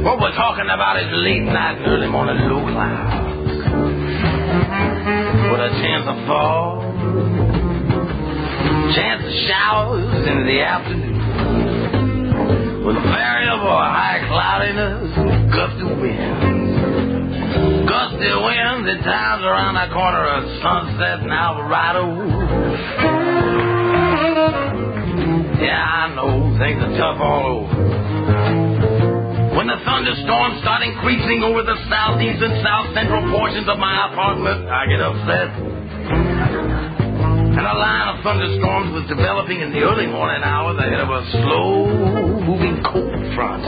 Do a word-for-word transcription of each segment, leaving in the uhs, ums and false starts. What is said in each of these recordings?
What we're talking about is late night and early morning low clouds with a chance of fall, chance of showers in the afternoon, with variable high cloudiness and gusty winds. Gusty winds at times around the corner of Sunset and Alvarado. Yeah, I know, things are tough all over. When the thunderstorms start increasing over the southeast and south central portions of my apartment, I get upset. And a line of thunderstorms was developing in the early morning hours ahead of a slow-moving cold front.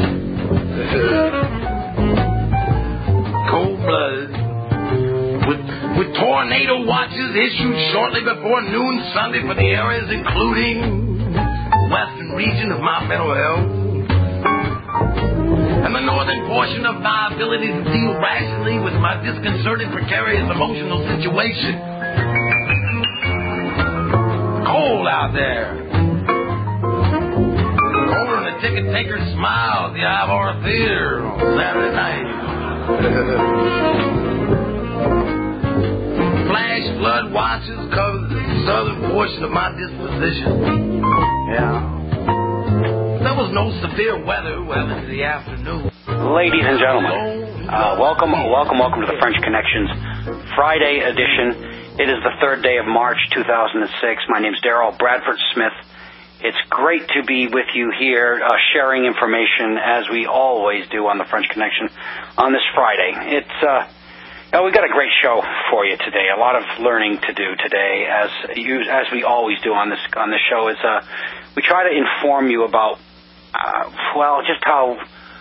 Cold-blooded. With, with tornado watches issued shortly before noon Sunday for the areas including the western region of my mental health and the northern portion of my ability to deal rationally with my disconcerting, precarious emotional situation. Cold out there. Colder than a ticket taker smile at the Ivor Theater on Saturday night. Flash flood watches cover the southern portion of my disposition. Yeah. There was no severe weather well into the afternoon. Ladies and gentlemen, uh, welcome, welcome, welcome to the French Connections Friday edition. It is the third day of March two thousand six. My name's Darrell Bradford Smith. It's great to be with you here, uh, sharing information as we always do on the French Connection on this Friday. It's uh, oh, we've got a great show for you today. A lot of learning to do today, as you, as we always do on this on this show. Is uh, we try to inform you about. Uh, well, just how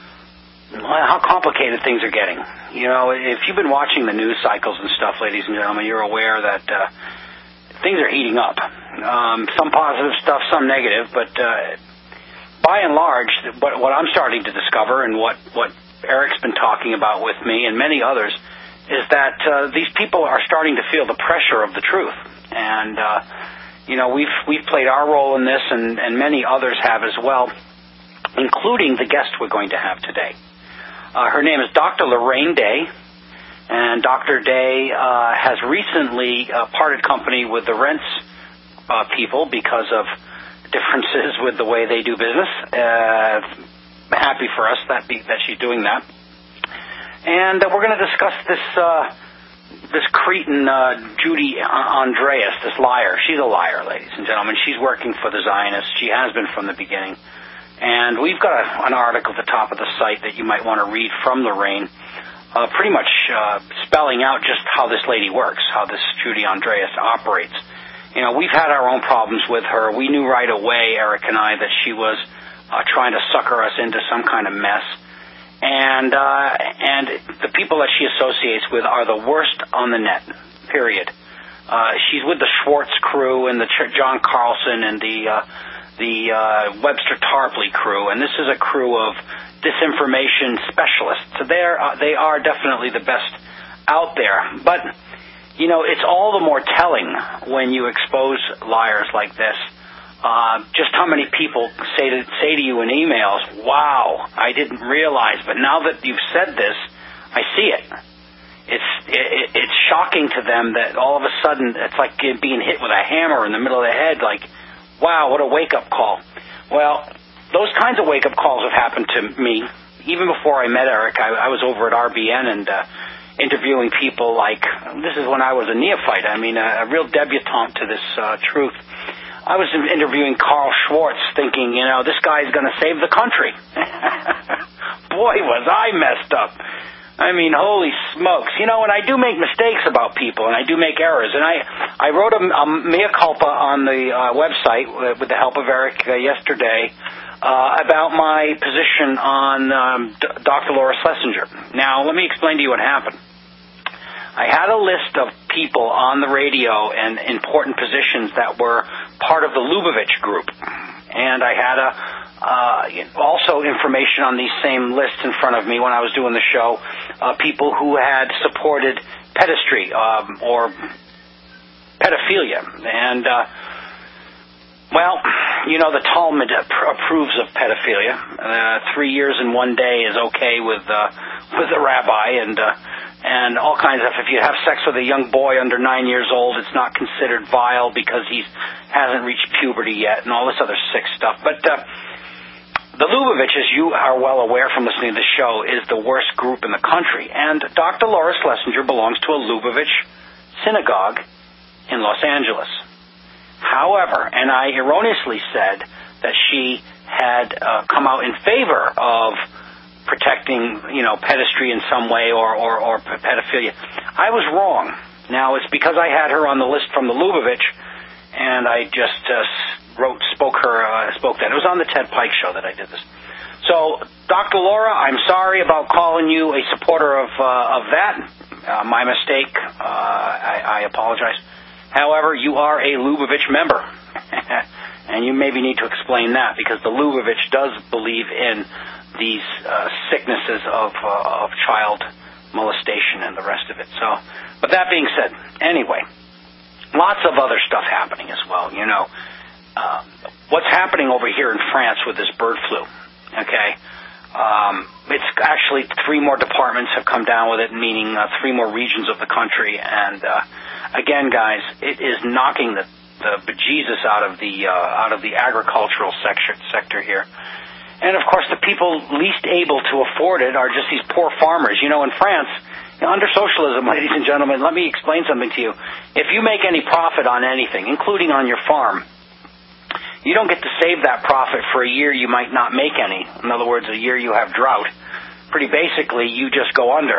how complicated things are getting. You know, if you've been watching the news cycles and stuff, ladies and gentlemen, you're aware that uh, things are heating up. Um, some positive stuff, some negative, but uh, by and large, what, what I'm starting to discover and what, what Eric's been talking about with me and many others is that uh, these people are starting to feel the pressure of the truth. And, uh, you know, we've, we've played our role in this, and, and many others have as well, including the guest we're going to have today. Uh, her name is Doctor Lorraine Day, and Doctor Day uh, has recently uh, parted company with the Rents uh, people because of differences with the way they do business. Uh, happy for us that be, that she's doing that. And uh, we're going to discuss this uh, this cretin uh, Judy Andreas, this liar. She's a liar, ladies and gentlemen. She's working for the Zionists. She has been from the beginning. And we've got a, an article at the top of the site that you might want to read from Lorraine, uh, pretty much uh, spelling out just how this lady works, how this Judy Andreas operates. You know, we've had our own problems with her. We knew right away, Eric and I, that she was uh, trying to sucker us into some kind of mess. And uh, and the people that she associates with are the worst on the net, period. Uh, she's with the Schwartz crew and the John Carlson and the... Uh, the uh, Webster Tarpley crew, and this is a crew of disinformation specialists. So they're, uh, they are definitely the best out there. But, you know, it's all the more telling when you expose liars like this, uh, just how many people say to, say to you in emails, wow, I didn't realize, but now that you've said this, I see it. It's it, it's shocking to them that all of a sudden it's like being hit with a hammer in the middle of the head, like, wow, what a wake-up call. Well, those kinds of wake-up calls have happened to me. Even before I met Eric, I, I was over at R B N and uh, interviewing people like, this is when I was a neophyte, I mean, a, a real debutante to this uh, truth. I was interviewing Carl Schwartz thinking, you know, this guy's going to save the country. Boy, was I messed up. I mean, holy smokes. You know, and I do make mistakes about people, and I do make errors. And I, I wrote a, a mea culpa on the uh, website with the help of Eric uh, yesterday uh, about my position on um, D- Doctor Laura Schlesinger. Now, let me explain to you what happened. I had a list of people on the radio and important positions that were part of the Lubavitch group. And I had a Uh, also information on these same lists in front of me when I was doing the show, uh, people who had supported pedestry um, or pedophilia. And, uh, well, you know, the Talmud approves of pedophilia. Uh, three years and one day is okay with uh, with the rabbi, and uh, and all kinds of. If you have sex with a young boy under nine years old, it's not considered vile because he hasn't reached puberty yet, and all this other sick stuff. But uh, the Lubavitch, as you are well aware from listening to the show, is the worst group in the country. And Doctor Laura Schlesinger belongs to a Lubavitch synagogue in Los Angeles. However, and I erroneously said that she had uh, come out in favor of protecting, you know, pedestry in some way or, or, or pedophilia. I was wrong. Now, it's because I had her on the list from the Lubavitch, and I just uh, wrote, spoke her, uh, spoke that. It was on the Ted Pike show that I did this. So, Doctor Laura, I'm sorry about calling you a supporter of uh, of that. Uh, my mistake. Uh, I, I apologize. However, you are a Lubavitch member, and you maybe need to explain that, because the Lubavitch does believe in these uh, sicknesses of uh, of child molestation and the rest of it. So, but that being said, anyway, lots of other stuff happening as well. You know, uh, what's happening over here in France with this bird flu, okay? Um, it's actually three more departments have come down with it, meaning uh, three more regions of the country. And uh, again, guys, it is knocking the, the bejesus out of the uh, out of the agricultural sector sector here. And of course, the people least able to afford it are just these poor farmers. You know, in France, you know, under socialism, ladies and gentlemen, let me explain something to you. If you make any profit on anything, including on your farm, you don't get to save that profit for a year you might not make any. In other words, a year you have drought. Pretty basically, you just go under.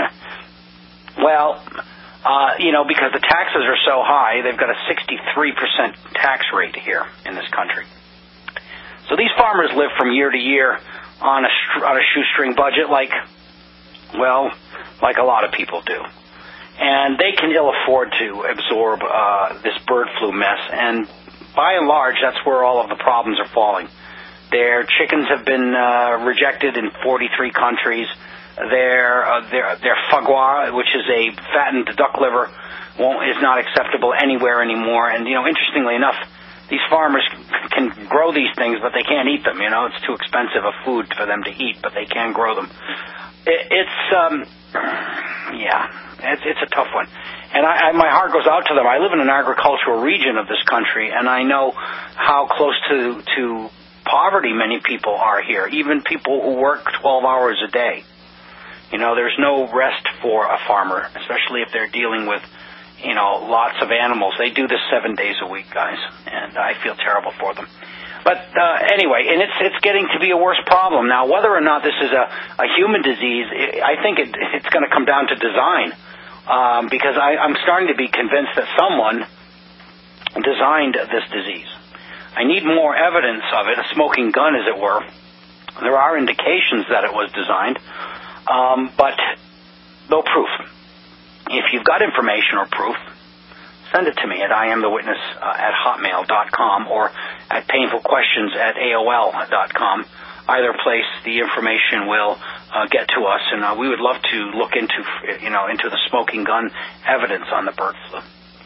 Well, uh, you know, because the taxes are so high, they've got a sixty-three percent tax rate here in this country. So these farmers live from year to year on a, on a shoestring budget like, well, like a lot of people do. And they can ill afford to absorb uh, this bird flu mess, and by and large, that's where all of the problems are falling. Their chickens have been uh, rejected in forty-three countries. Their uh, their their foie gras, which is a fattened duck liver, won't, is not acceptable anywhere anymore. And you know, interestingly enough, these farmers can grow these things, but they can't eat them. You know, it's too expensive a food for them to eat, but they can grow them. It, it's um, yeah, it's it's a tough one. And I, I, my heart goes out to them. I live in an agricultural region of this country, and I know how close to, to poverty many people are here, even people who work twelve hours a day. You know, there's no rest for a farmer, especially if they're dealing with, you know, lots of animals. They do this seven days a week, guys, and I feel terrible for them. But uh, anyway, and it's it's getting to be a worse problem. Now, whether or not this is a, a human disease, I think it, it's going to come down to design. Um, because I, I'm starting to be convinced that someone designed this disease. I need more evidence of it, a smoking gun, as it were. There are indications that it was designed, um, but no proof. If you've got information or proof, send it to me at I am the witness uh, at hotmail dot com or at painful questions at A O L dot com. Either place, the information will uh, get to us, and uh, we would love to look into, you know, into the smoking gun evidence on the bird flu.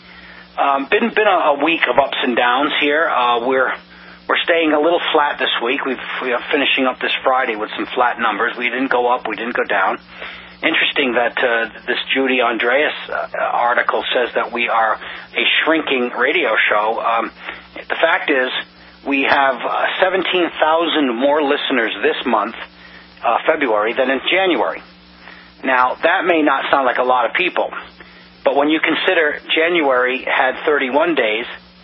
Um, been been a, a week of ups and downs here. Uh, we're we're staying a little flat this week. We've, we are finishing up this Friday with some flat numbers. We didn't go up, we didn't go down. Interesting that uh, this Judy Andreas uh, article says that we are a shrinking radio show. Um, the fact is, we have uh, seventeen thousand more listeners this month, uh, February, than in January. Now, that may not sound like a lot of people, but when you consider January had thirty-one days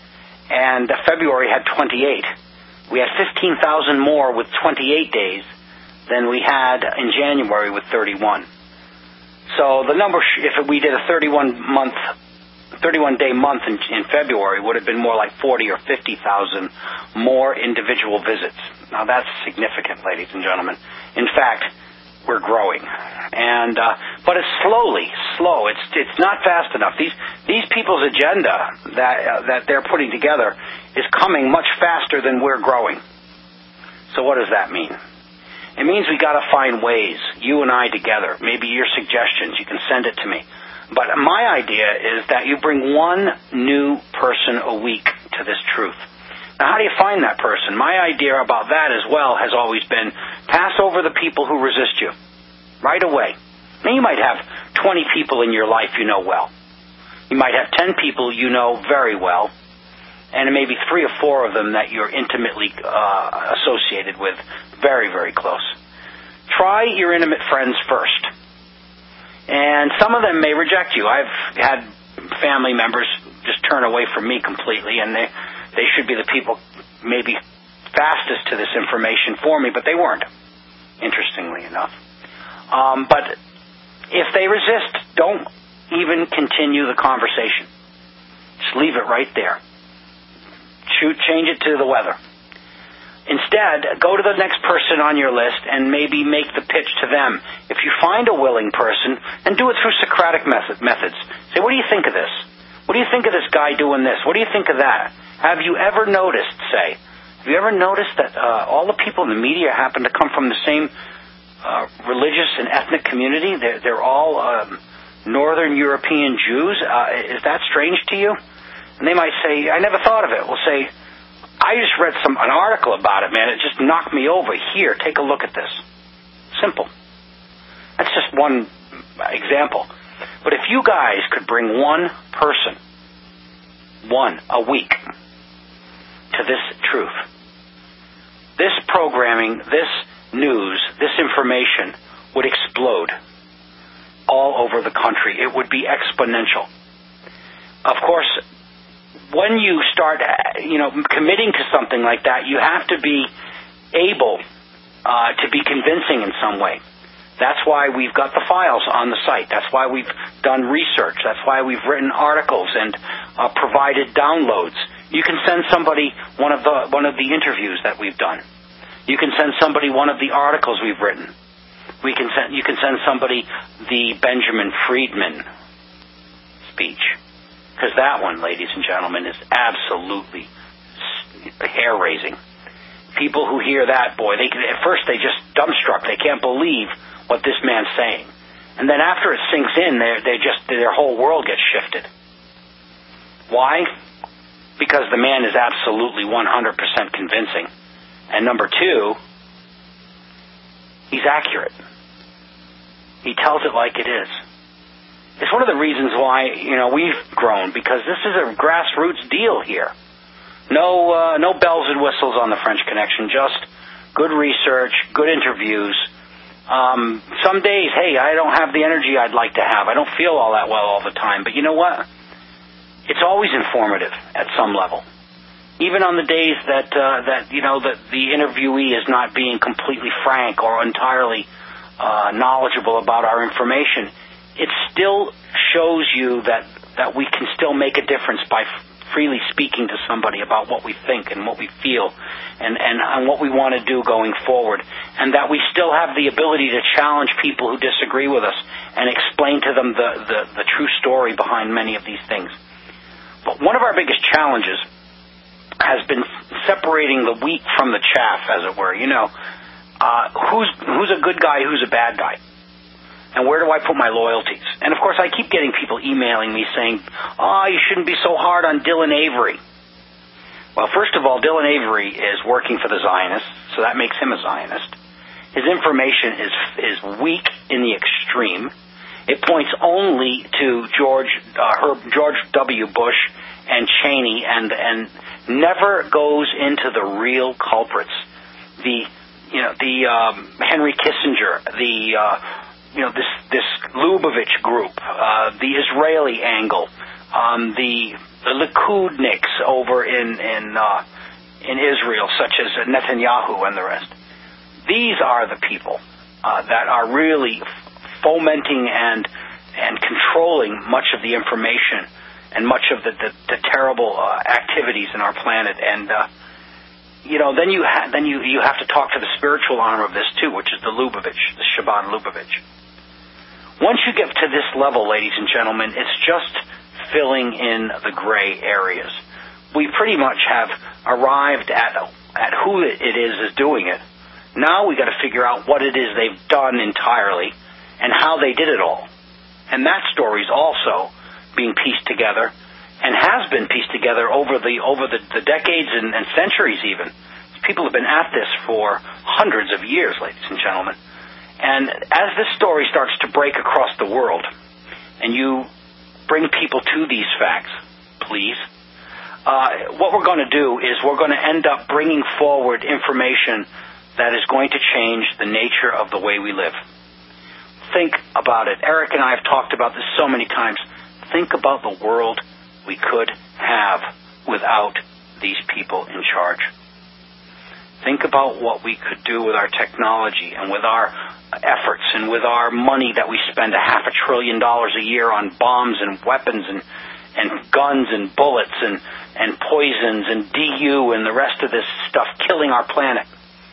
and uh, February had twenty-eight, we had fifteen thousand more with twenty-eight days than we had in January with thirty-one. So the number, if we did a thirty-one month thirty-one day month in, in February, would have been more like forty or fifty thousand more individual visits. Now that's significant, ladies and gentlemen. In fact, we're growing, and uh, but it's slowly, slow. It's it's not fast enough. These these people's agenda that uh, that they're putting together is coming much faster than we're growing. So what does that mean? It means we got to find ways, you and I together. Maybe your suggestions, you can send it to me. But my idea is that you bring one new person a week to this truth. Now, how do you find that person? My idea about that as well has always been pass over the people who resist you right away. Now, you might have twenty people in your life you know well. You might have ten people you know very well, and maybe three or four of them that you're intimately uh, associated with, very, very close. Try your intimate friends first. And some of them may reject you. I've had family members just turn away from me completely, and they, they should be the people maybe fastest to this information for me, but they weren't, interestingly enough. Um, but if they resist, don't even continue the conversation. Just leave it right there. Shoot, change it to the weather. Instead, go to the next person on your list and maybe make the pitch to them. If you find a willing person, and do it through Socratic method, methods. Say, what do you think of this? What do you think of this guy doing this? What do you think of that? Have you ever noticed, say, have you ever noticed that uh, all the people in the media happen to come from the same uh, religious and ethnic community? They're, they're all um, Northern European Jews. Uh, is that strange to you? And they might say, I never thought of it. We'll say, I just read some an article about it, man. It just knocked me over. Here, take a look at this. Simple. That's just one example. But if you guys could bring one person, one, a week, to this truth, this programming, this news, this information would explode all over the country. It would be exponential. Of course, when you start, you know, committing to something like that, you have to be able uh, to be convincing in some way. That's why we've got the files on the site. That's why we've done research. That's why we've written articles and uh, provided downloads. You can send somebody one of the one of the interviews that we've done. You can send somebody one of the articles we've written. We can send you can send somebody the Benjamin Friedman speech. Because that one, ladies and gentlemen, is absolutely hair-raising. People who hear that, boy, they at first they just dumbstruck. They can't believe what this man's saying. And then after it sinks in, they they just their whole world gets shifted. Why? Because the man is absolutely one hundred percent convincing. And number two, he's accurate. He tells it like it is. It's one of the reasons why, you know, we've grown, because this is a grassroots deal here. No uh, no bells and whistles on the French Connection, just good research, good interviews. Um, some days, hey, I don't have the energy I'd like to have. I don't feel all that well all the time. But you know what? It's always informative at some level. Even on the days that, uh, that you know, that the interviewee is not being completely frank or entirely uh, knowledgeable about our information, it still shows you that, that we can still make a difference by f- freely speaking to somebody about what we think and what we feel and, and, and what we want to do going forward, and that we still have the ability to challenge people who disagree with us and explain to them the, the, the true story behind many of these things. But one of our biggest challenges has been separating the wheat from the chaff, as it were. You know, uh, who's who's a good guy, who's a bad guy? And where do I put my loyalties? And, of course, I keep getting people emailing me saying, oh, you shouldn't be so hard on Dylan Avery. Well, first of all, Dylan Avery is working for the Zionists, so that makes him a Zionist. His information is is weak in the extreme. It points only to George uh, Herb, George W. Bush and Cheney, and and never goes into the real culprits. The you know the um, Henry Kissinger, the uh, you know this this Lubavitch group, uh, the Israeli angle, um, the the Likudniks over in in uh, in Israel, such as Netanyahu and the rest. These are the people uh, that are really fomenting and and controlling much of the information and much of the the, the terrible uh, activities in our planet. And uh, you know, then you ha- then you you have to talk to the spiritual arm of this too, which is the Lubavitch, the Shabbat Lubavitch. Once you get to this level, ladies and gentlemen, it's just filling in the gray areas. We pretty much have arrived at at who it is is doing it. Now we got to figure out what it is they've done entirely and how they did it all. And that story's also being pieced together. and has been pieced together over the over the, the decades and, and centuries even. People have been at this for hundreds of years, ladies and gentlemen. And as this story starts to break across the world, and you bring people to these facts, please, uh, what we're going to do is we're going to end up bringing forward information that is going to change the nature of the way we live. Think about it. Eric and I have talked about this so many times. Think about the world we could have without these people in charge. Think about what we could do with our technology and with our efforts and with our money that we spend a half a trillion dollars a year on bombs and weapons and, and guns and bullets and, and poisons and D U and the rest of this stuff killing our planet.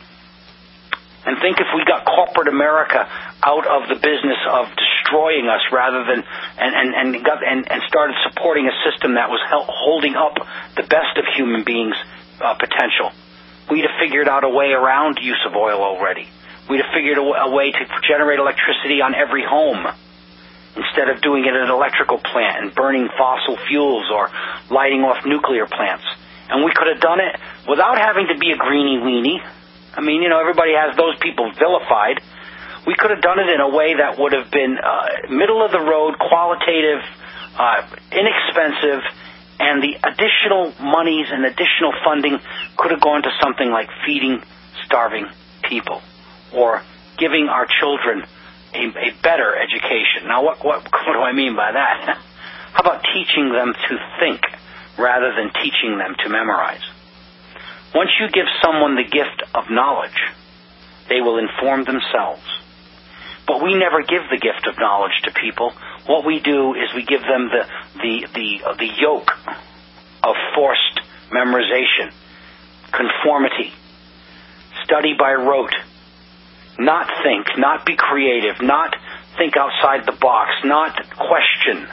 And think if we got corporate America out of the business of destroying us rather than and and and, got, and, and started supporting a system that was hel- holding up the best of human beings' uh, potential. We'd have figured out a way around use of oil already. We'd have figured a, w- a way to generate electricity on every home instead of doing it at an electrical plant and burning fossil fuels or lighting off nuclear plants. And we could have done it without having to be a greenie weenie. I mean, you know, everybody has those people vilified. We could have done it in a way that would have been uh, middle-of-the-road, qualitative, uh, inexpensive, and the additional monies and additional funding could have gone to something like feeding starving people or giving our children a, a better education. Now, what, what, what do I mean by that? How about teaching them to think rather than teaching them to memorize? Once you give someone the gift of knowledge, they will inform themselves. But we never give the gift of knowledge to people. What we do is we give them the the the, uh, the yoke of forced memorization, conformity, study by rote, not think, not be creative, not think outside the box, not question,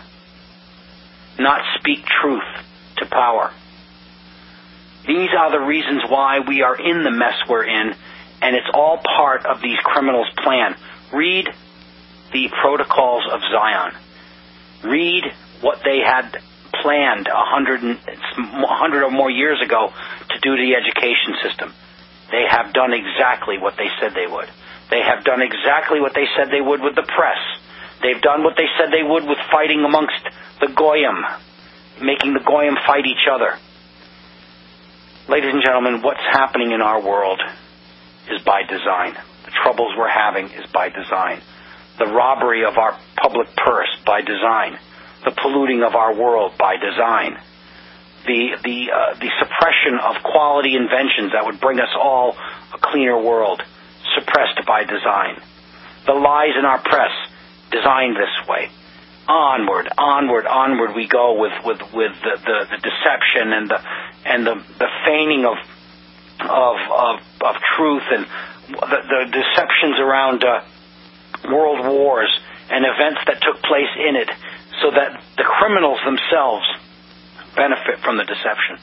not speak truth to power. These are the reasons why we are in the mess we're in, and it's all part of these criminals' plan. Read the Protocols of Zion. Read what they had planned a hundred, a hundred or more years ago to do to the education system. They have done exactly what they said they would. They have done exactly what they said they would with the press. They've done what they said they would with fighting amongst the Goyim, making the Goyim fight each other. Ladies and gentlemen, what's happening in our world is by design. The troubles we're having is by design. The robbery of our public purse by design. The polluting of our world by design. The the uh, the suppression of quality inventions that would bring us all a cleaner world, suppressed by design. The lies in our press, designed this way. Onward, onward, onward we go with with with the, the, the deception and the and the, the feigning of of of, of truth and the, the deceptions around uh, world wars and events that took place in it, so that the criminals themselves benefit from the deception.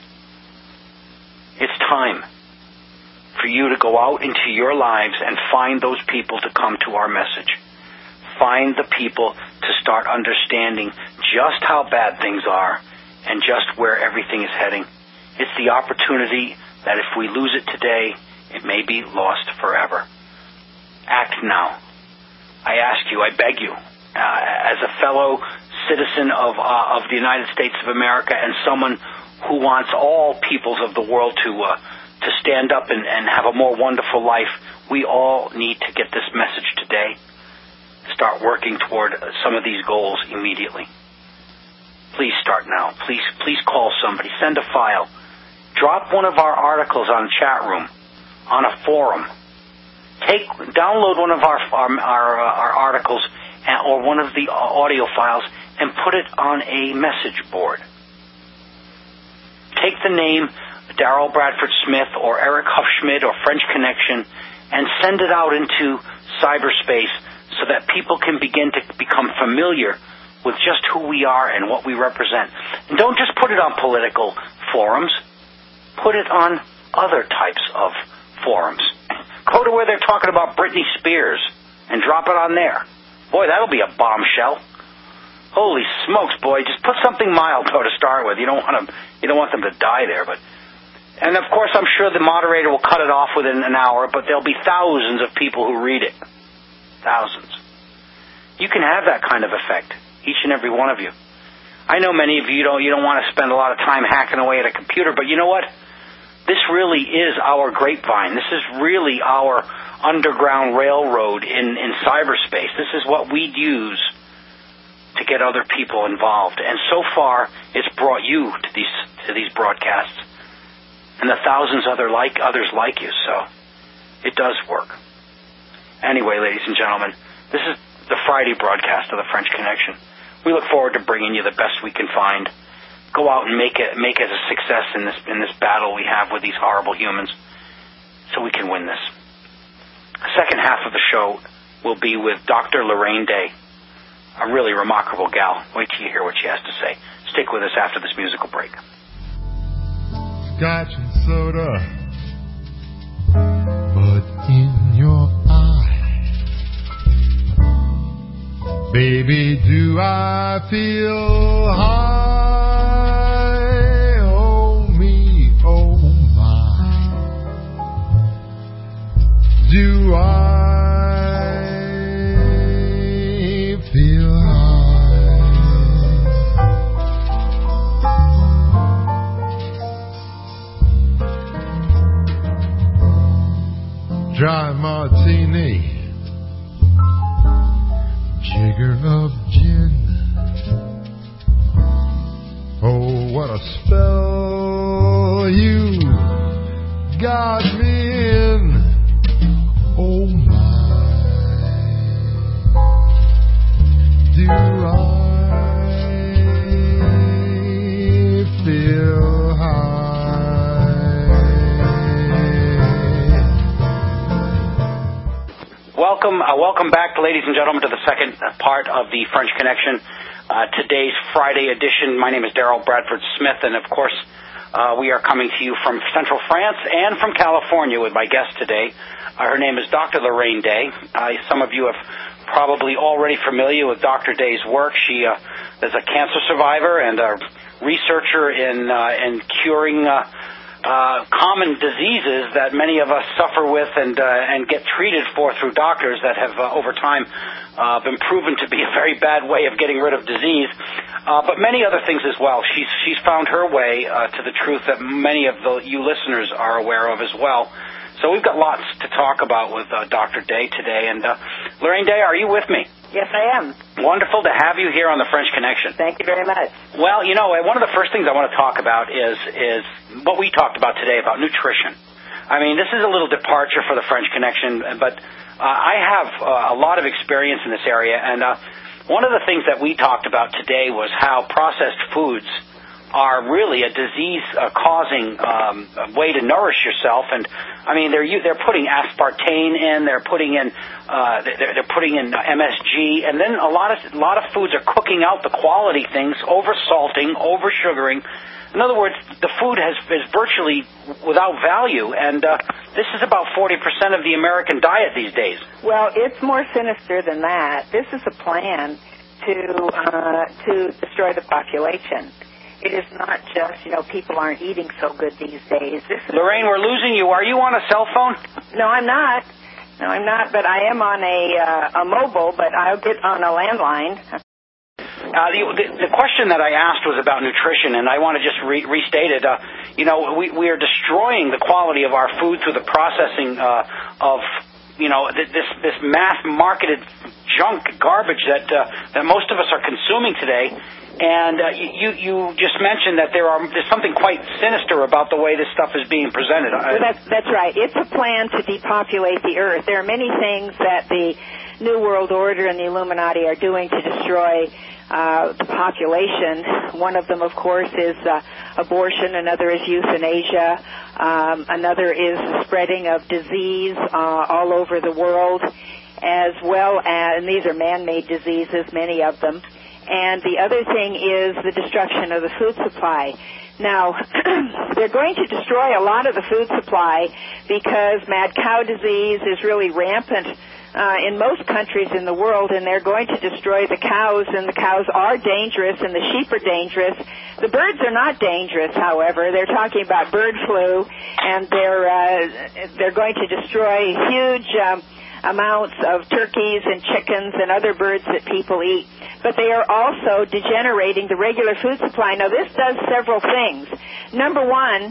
It's time for you to go out into your lives and find those people to come to our message. Find the people to start understanding just how bad things are and just where everything is heading. It's the opportunity that if we lose it today, it may be lost forever. Act now. I ask you, I beg you, uh, as a fellow citizen of uh, of the United States of America and someone who wants all peoples of the world to uh, to stand up and, and have a more wonderful life, we all need to get this message today. Start working toward some of these goals immediately. Please start now. Please, please call somebody. Send a file. Drop one of our articles on chat room, on a forum. Take, download one of our our our, uh, our articles and, or one of the audio files and put it on a message board. Take the name Darrell Bradford Smith or Eric Huffschmidt or French Connection and send it out into cyberspace, so that people can begin to become familiar with just who we are and what we represent. And don't just put it on political forums. Put it on other types of forums. Go to where they're talking about Britney Spears and drop it on there. Boy, that'll be a bombshell. Holy smokes, boy! Just put something mild though to start with. You don't want them. You don't want them to die there, but. And of course, I'm sure the moderator will cut it off within an hour, but there'll be thousands of people who read it. Thousands. You can have that kind of effect, each and every one of you. I know many of you don't, you don't want to spend a lot of time hacking away at a computer, but you know what? This really is our grapevine. This is really our underground railroad in, in cyberspace. This is what we use to get other people involved. And so far, it's brought you to these to these broadcasts. And the thousands other like others like you, so it does work. Anyway, ladies and gentlemen, this is the Friday broadcast of the French Connection. We look forward to bringing you the best we can find. Go out and make it make it a success in this in this battle we have with these horrible humans, so we can win this. The second half of the show will be with Doctor Lorraine Day, a really remarkable gal. Wait till you hear what she has to say. Stick with us after this musical break. Scotch and soda, but in your eye, baby, do I feel high? Oh me, oh my, do I feel high? Dry martini, jigger of gin. Oh, what a spell you got me in. Oh my, do I feel high? Welcome, uh, welcome back, ladies and gentlemen, to the second part of the French Connection. Uh, today's Friday edition. My name is Daryl Bradford Smith, and of course, uh, we are coming to you from Central France and from California with my guest today. Uh, her name is Doctor Lorraine Day. Uh, some of you have probably already familiar with Doctor Day's work. She uh, is a cancer survivor and a researcher in uh, in curing uh, uh, common diseases that many of us suffer with and uh, and get treated for through doctors that have uh, over time uh, been proven to be a very bad way of getting rid of disease. Uh, but many other things as well. She's she's found her way uh, to the truth that many of the you listeners are aware of as well. So we've got lots to talk about with uh, Doctor Day today. And uh, Lorraine Day, are you with me? Yes, I am. Wonderful to have you here on the French Connection. Thank you very much. Well, you know, one of the first things I want to talk about is is what we talked about today about nutrition. I mean, this is a little departure for the French Connection, but uh, I have uh, a lot of experience in this area. And uh, one of the things that we talked about today was how processed foods are really a disease-causing um, way to nourish yourself, and I mean they're they're putting aspartame in, they're putting in uh, they're, they're putting in M S G, and then a lot of a lot of foods are cooking out the quality things, over salting, over sugaring. In other words, the food has is virtually without value, and uh, this is about forty percent of the American diet these days. Well, it's more sinister than that. This is a plan to uh, to destroy the population. It is not just, you know, people aren't eating so good these days. This is Lorraine, we're losing you. Are you on a cell phone? No, I'm not. No, I'm not, but I am on a uh, a mobile, but I'll get on a landline. Uh, the, the, the question that I asked was about nutrition, and I want to just re- restate it. Uh, you know, we, we are destroying the quality of our food through the processing uh, of, you know, th- this this mass-marketed junk garbage that uh, that most of us are consuming today. And uh, you you just mentioned that there are there's something quite sinister about the way this stuff is being presented. Well, that's, that's right. It's a plan to depopulate the earth. There are many things that the New World Order and the Illuminati are doing to destroy uh, the population. One of them, of course, is uh, abortion. Another is euthanasia. Um, another is the spreading of disease uh, all over the world, as well as, and these are man-made diseases, many of them. And the other thing is the destruction of the food supply. Now, they're going to destroy a lot of the food supply because mad cow disease is really rampant uh, in most countries in the world, and they're going to destroy the cows, and the cows are dangerous, and the sheep are dangerous. The birds are not dangerous, however. They're talking about bird flu, and they're uh, they're going to destroy huge um, amounts of turkeys and chickens and other birds that people eat. But they are also degenerating the regular food supply. Now, this does several things. Number one,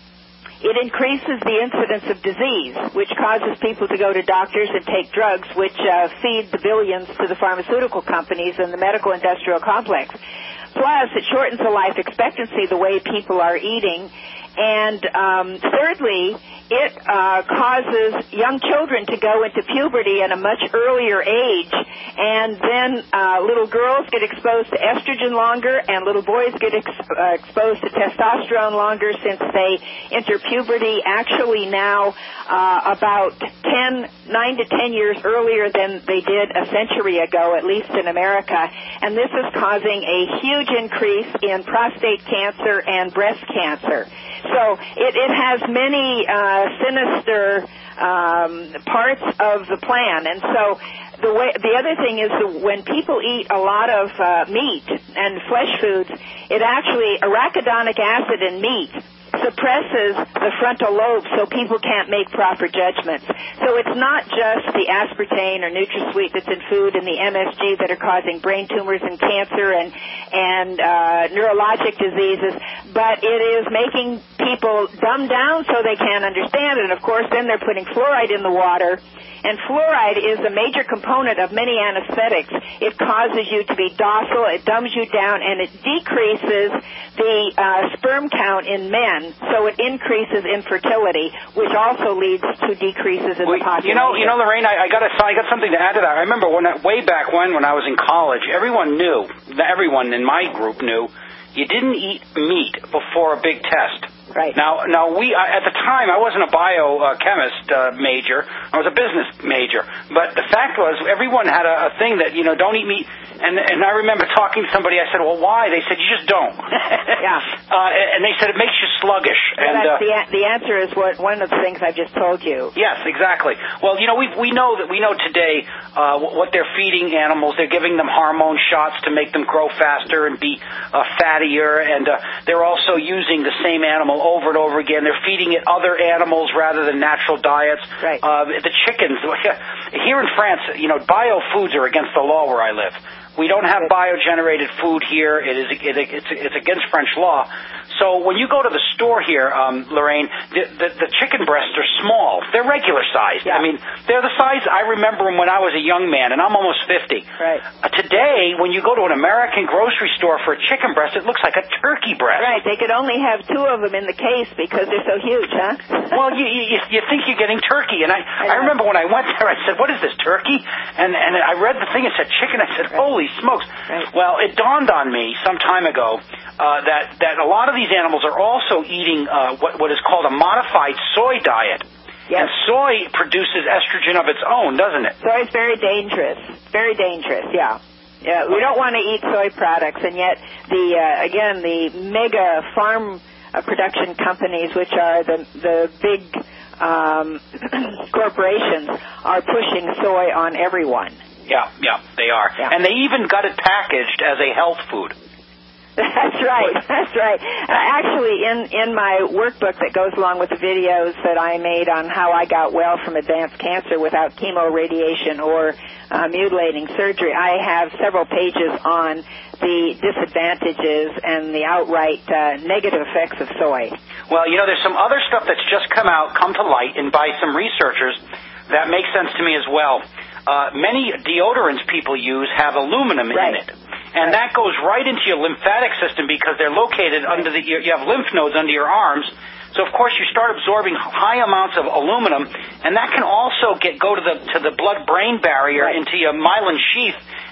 it increases the incidence of disease, which causes people to go to doctors and take drugs, which uh, feed the billions to the pharmaceutical companies and the medical industrial complex. Plus, it shortens the life expectancy the way people are eating. And um, thirdly, it uh, causes young children to go into puberty at a much earlier age, and then uh, little girls get exposed to estrogen longer, and little boys get ex- uh, exposed to testosterone longer since they enter puberty actually now uh, about ten, nine to ten years earlier than they did a century ago, at least in America. And this is causing a huge increase in prostate cancer and breast cancer. So it, it has many uh, sinister um, parts of the plan, and so the way the other thing is that when people eat a lot of uh, meat and flesh foods, it actually arachidonic acid in meat suppresses the frontal lobe, so people can't make proper judgments. So it's not just the aspartame or NutraSweet that's in food and the M S G that are causing brain tumors and cancer and and uh, neurologic diseases, but it is making people dumb down so they can't understand it. And of course, then they're putting fluoride in the water. And fluoride is a major component of many anesthetics. It causes you to be docile, it dumbs you down, and it decreases the uh, sperm count in men, so it increases infertility, which also leads to decreases in well, the population. You know, you know, Lorraine, I, I got a, I got something to add to that. I remember when way back when, when I was in college, everyone knew, everyone in my group knew, you didn't eat meat before a big test. Right. Now, now we at the time I wasn't a biochemist uh, major. I was a business major. But the fact was, everyone had a, a thing that you know, don't eat meat. And and I remember talking to somebody. I said, well, why? They said, you just don't. Yeah. Uh, and they said it makes you sluggish. Well, and that's uh, the the answer is what one of the things I've just told you. Yes, exactly. Well, you know, we we know that we know today uh, what they're feeding animals. They're giving them hormone shots to make them grow faster and be uh, fattier, and uh, they're also using the same animal over and over again. They're feeding it other animals rather than natural diets. Right. Uh, the chickens here in France, you know, bio foods are against the law where I live. We don't have bio-generated food here. It is it, it's it's against French law. So when you go to the store here, um, Lorraine, the, the, the chicken breasts are small. They're regular sized. Yeah. I mean, they're the size I remember them when I was a young man, and I'm almost fifty. Right. Uh, today, when you go to an American grocery store for a chicken breast, it looks like a turkey breast. Right. They could only have two of them in the case because they're so huge, huh? Well, you, you you think you're getting turkey, and I I, I remember when I went there, I said, "What is this, turkey?" And and I read the thing, it said chicken. I said, "Holy smokes!" Right. Well, it dawned on me some time ago uh, that that a lot of these animals are also eating uh, what what is called a modified soy diet. Yes. And soy produces estrogen of its own, doesn't it? Soy is very dangerous. Very dangerous. Yeah. Yeah. We don't want to eat soy products, and yet the uh, again the mega farm uh, production companies, which are the the big um, corporations, are pushing soy on everyone. Yeah, yeah, they are. Yeah. And they even got it packaged as a health food. That's right. That's right. Uh, actually, in, in my workbook that goes along with the videos that I made on how I got well from advanced cancer without chemo, radiation, or uh, mutilating surgery, I have several pages on the disadvantages and the outright uh, negative effects of soy. Well, you know, there's some other stuff that's just come out, come to light, and by some researchers that makes sense to me as well. Uh, many deodorants people use have aluminum right. in it. And that goes right into your lymphatic system because they're located under the, you have lymph nodes under your arms. So of course you start absorbing high amounts of aluminum, and that can also get go to the to the blood-brain barrier right. into your myelin sheath,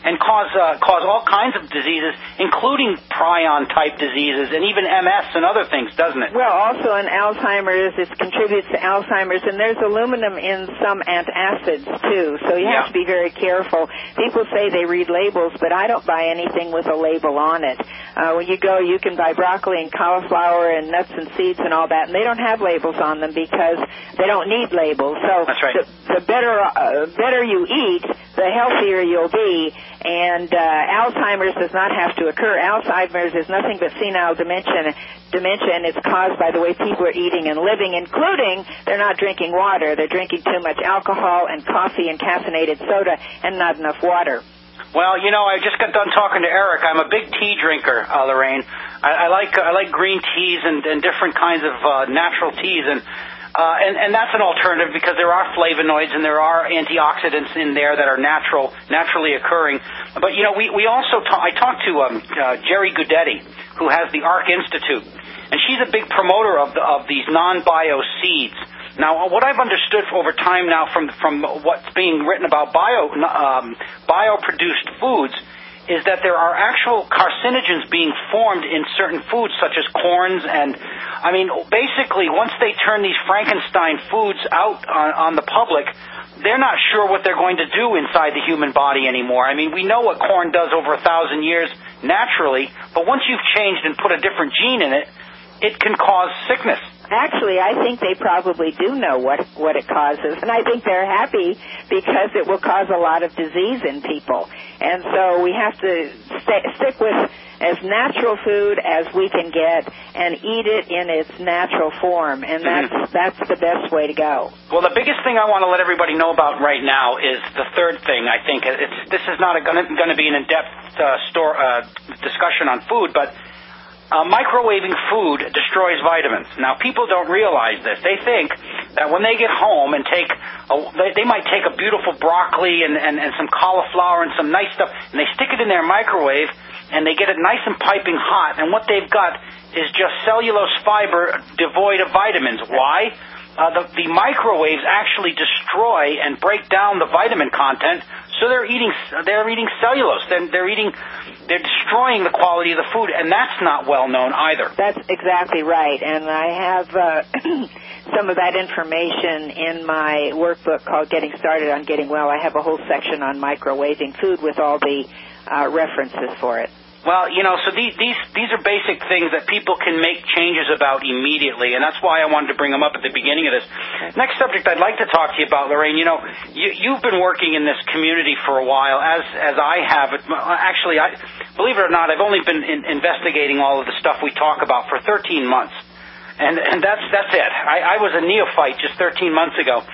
and cause uh, cause all kinds of diseases, including prion-type diseases and even M S and other things, doesn't it? Well, also in Alzheimer's, it contributes to Alzheimer's, and there's aluminum in some antacids, too, so you have yeah. to be very careful. People say they read labels, but I don't buy anything with a label on it. Uh, when you go, you can buy broccoli and cauliflower and nuts and seeds and all that, and they don't have labels on them because they don't need labels. So That's right. the, the better uh, better you eat, the healthier you'll be. And uh, Alzheimer's does not have to occur. Alzheimer's is nothing but senile dementia, dementia, and it's caused by the way people are eating and living, including they're not drinking water. They're drinking too much alcohol and coffee and caffeinated soda and not enough water. Well, you know, I just got done talking to Eric. I'm a big tea drinker, uh, Lorraine. I, I like I like green teas and, and different kinds of uh, natural teas, and uh, and and that's an alternative because there are flavonoids and there are antioxidants in there that are natural, naturally occurring. But you know, we we also ta- I talked to um, uh, Jerry Gudetti, who has the Arc Institute, and she's a big promoter of the, of these non-bio seeds. Now, what I've understood over time now from from what's being written about bio um, bio-produced foods is that there are actual carcinogens being formed in certain foods, such as corns, and I mean, basically, once they turn these Frankenstein foods out on, on the public, they're not sure what they're going to do inside the human body anymore. I mean, we know what corn does over a thousand years naturally, but once you've changed and put a different gene in it, it can cause sickness. Actually, I think they probably do know what, what it causes, and I think they're happy because it will cause a lot of disease in people. And so we have to stay, stick with as natural food as we can get and eat it in its natural form, and that's mm-hmm. that's the best way to go. Well, the biggest thing I want to let everybody know about right now is the third thing, I think. It's, this is not going to be an in-depth uh, store, uh, discussion on food, but Uh, microwaving food destroys vitamins. Now, people don't realize this. They think that when they get home and take, a, they, they might take a beautiful broccoli and, and, and some cauliflower and some nice stuff, and they stick it in their microwave, and they get it nice and piping hot, and what they've got is just cellulose fiber devoid of vitamins. Why? Uh, the, the microwaves actually destroy and break down the vitamin content, so they're eating they're eating cellulose. They're, they're eating they're destroying the quality of the food, and that's not well known either. That's exactly right, and I have uh, some of that information in my workbook called Getting Started on Getting Well. I have a whole section on microwaving food with all the uh, references for it. Well, you know, so these, these these are basic things that people can make changes about immediately, and that's why I wanted to bring them up at the beginning of this. Next subject I'd like to talk to you about, Lorraine, you know, you, you've been working in this community for a while, as as I have. Actually, I, believe it or not, I've only been in, investigating all of the stuff we talk about for thirteen months, and and that's that's it. I, I was a neophyte just thirteen months ago,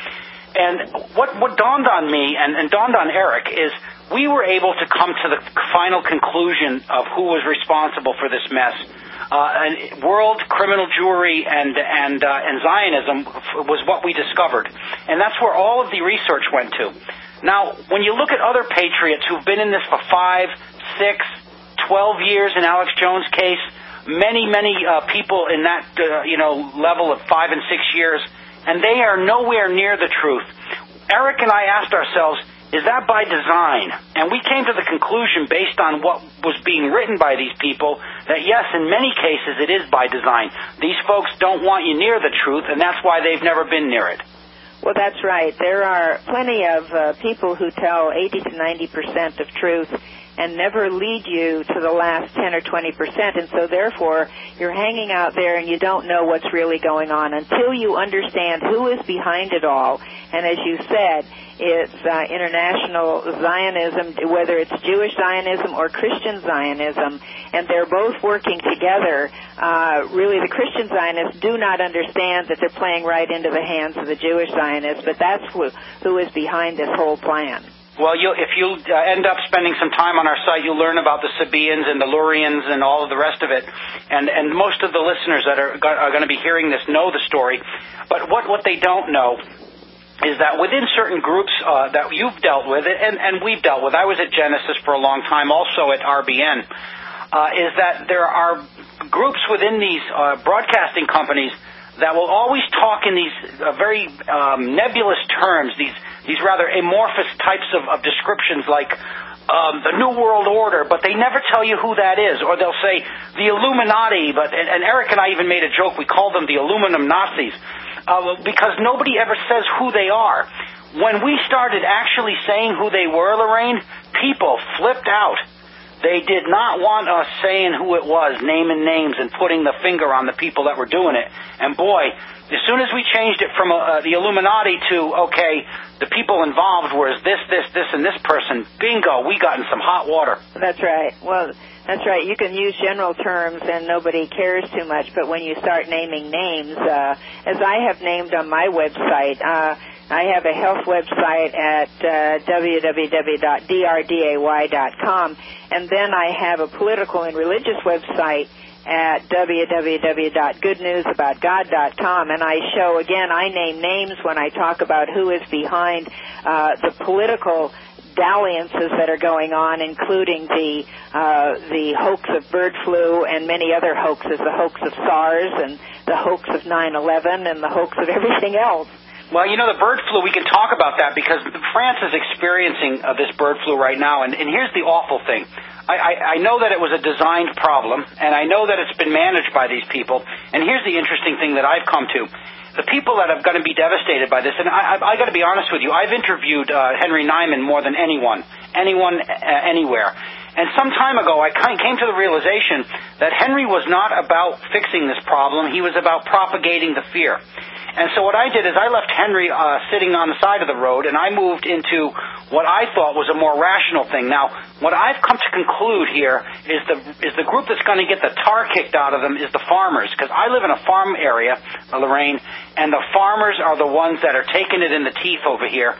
and what what dawned on me and, and dawned on Eric is we were able to come to the final conclusion of who was responsible for this mess. Uh, and world criminal Jewry and and uh, and Zionism was what we discovered, and that's where all of the research went to. Now, when you look at other patriots who've been in this for five, six, twelve years, in Alex Jones' case, many, many uh, people in that uh, you know level of five and six years, and they are nowhere near the truth. Eric and I asked ourselves, is that by design? And we came to the conclusion, based on what was being written by these people, that yes, in many cases it is by design. These folks don't want you near the truth, and that's why they've never been near it. Well, that's right. There are plenty of uh, people who tell eighty to ninety percent of truth and never lead you to the last ten or twenty percent, and so therefore you're hanging out there and you don't know what's really going on until you understand who is behind it all. And as you said, it's uh, international Zionism, whether it's Jewish Zionism or Christian Zionism, and they're both working together. Uh, really, the Christian Zionists do not understand that they're playing right into the hands of the Jewish Zionists, but that's who, who is behind this whole plan. Well, you, if you uh, end up spending some time on our site, you'll learn about the Sabaeans and the Lurians and all of the rest of it. And, and most of the listeners that are, are going to be hearing this know the story. But what, what they don't know is that within certain groups uh, that you've dealt with, and, and we've dealt with, I was at Genesis for a long time, also at R B N, uh, is that there are groups within these uh, broadcasting companies that will always talk in these uh, very um, nebulous terms, these these rather amorphous types of, of descriptions like um, the New World Order, but they never tell you who that is. Or they'll say the Illuminati, but and, and Eric and I even made a joke. We called them the aluminum Nazis uh, because nobody ever says who they are. When we started actually saying who they were, Lorraine, people flipped out. They did not want us saying who it was, naming names and putting the finger on the people that were doing it. And boy, as soon as we changed it from uh, the Illuminati to, okay, the people involved were this, this, this, and this person, bingo, we got in some hot water. That's right. Well, that's right. You can use general terms and nobody cares too much, but when you start naming names, uh, as I have named on my website, uh, I have a health website at uh, w w w dot d r day dot com, and then I have a political and religious website at w w w dot good news about god dot com, and I show, again, I name names when I talk about who is behind uh, the political dalliances that are going on, including the uh, the hoax of bird flu and many other hoaxes, the hoax of SARS and the hoax of nine eleven and the hoax of everything else. Well, you know, the bird flu, we can talk about that because France is experiencing uh, this bird flu right now, and, and here's the awful thing. I, I, I know that it was a designed problem, and I know that it's been managed by these people, and here's the interesting thing that I've come to. The people that are going to be devastated by this, and I, I, I got to be honest with you, I've interviewed uh, Henry Nyman more than anyone, anyone, uh, anywhere. And some time ago, I came to the realization that Henry was not about fixing this problem. He was about propagating the fear. And so what I did is I left Henry uh, sitting on the side of the road, and I moved into what I thought was a more rational thing. Now, what I've come to conclude here is the is the group that's going to get the tar kicked out of them is the farmers, because I live in a farm area, uh, Lorraine, and the farmers are the ones that are taking it in the teeth over here.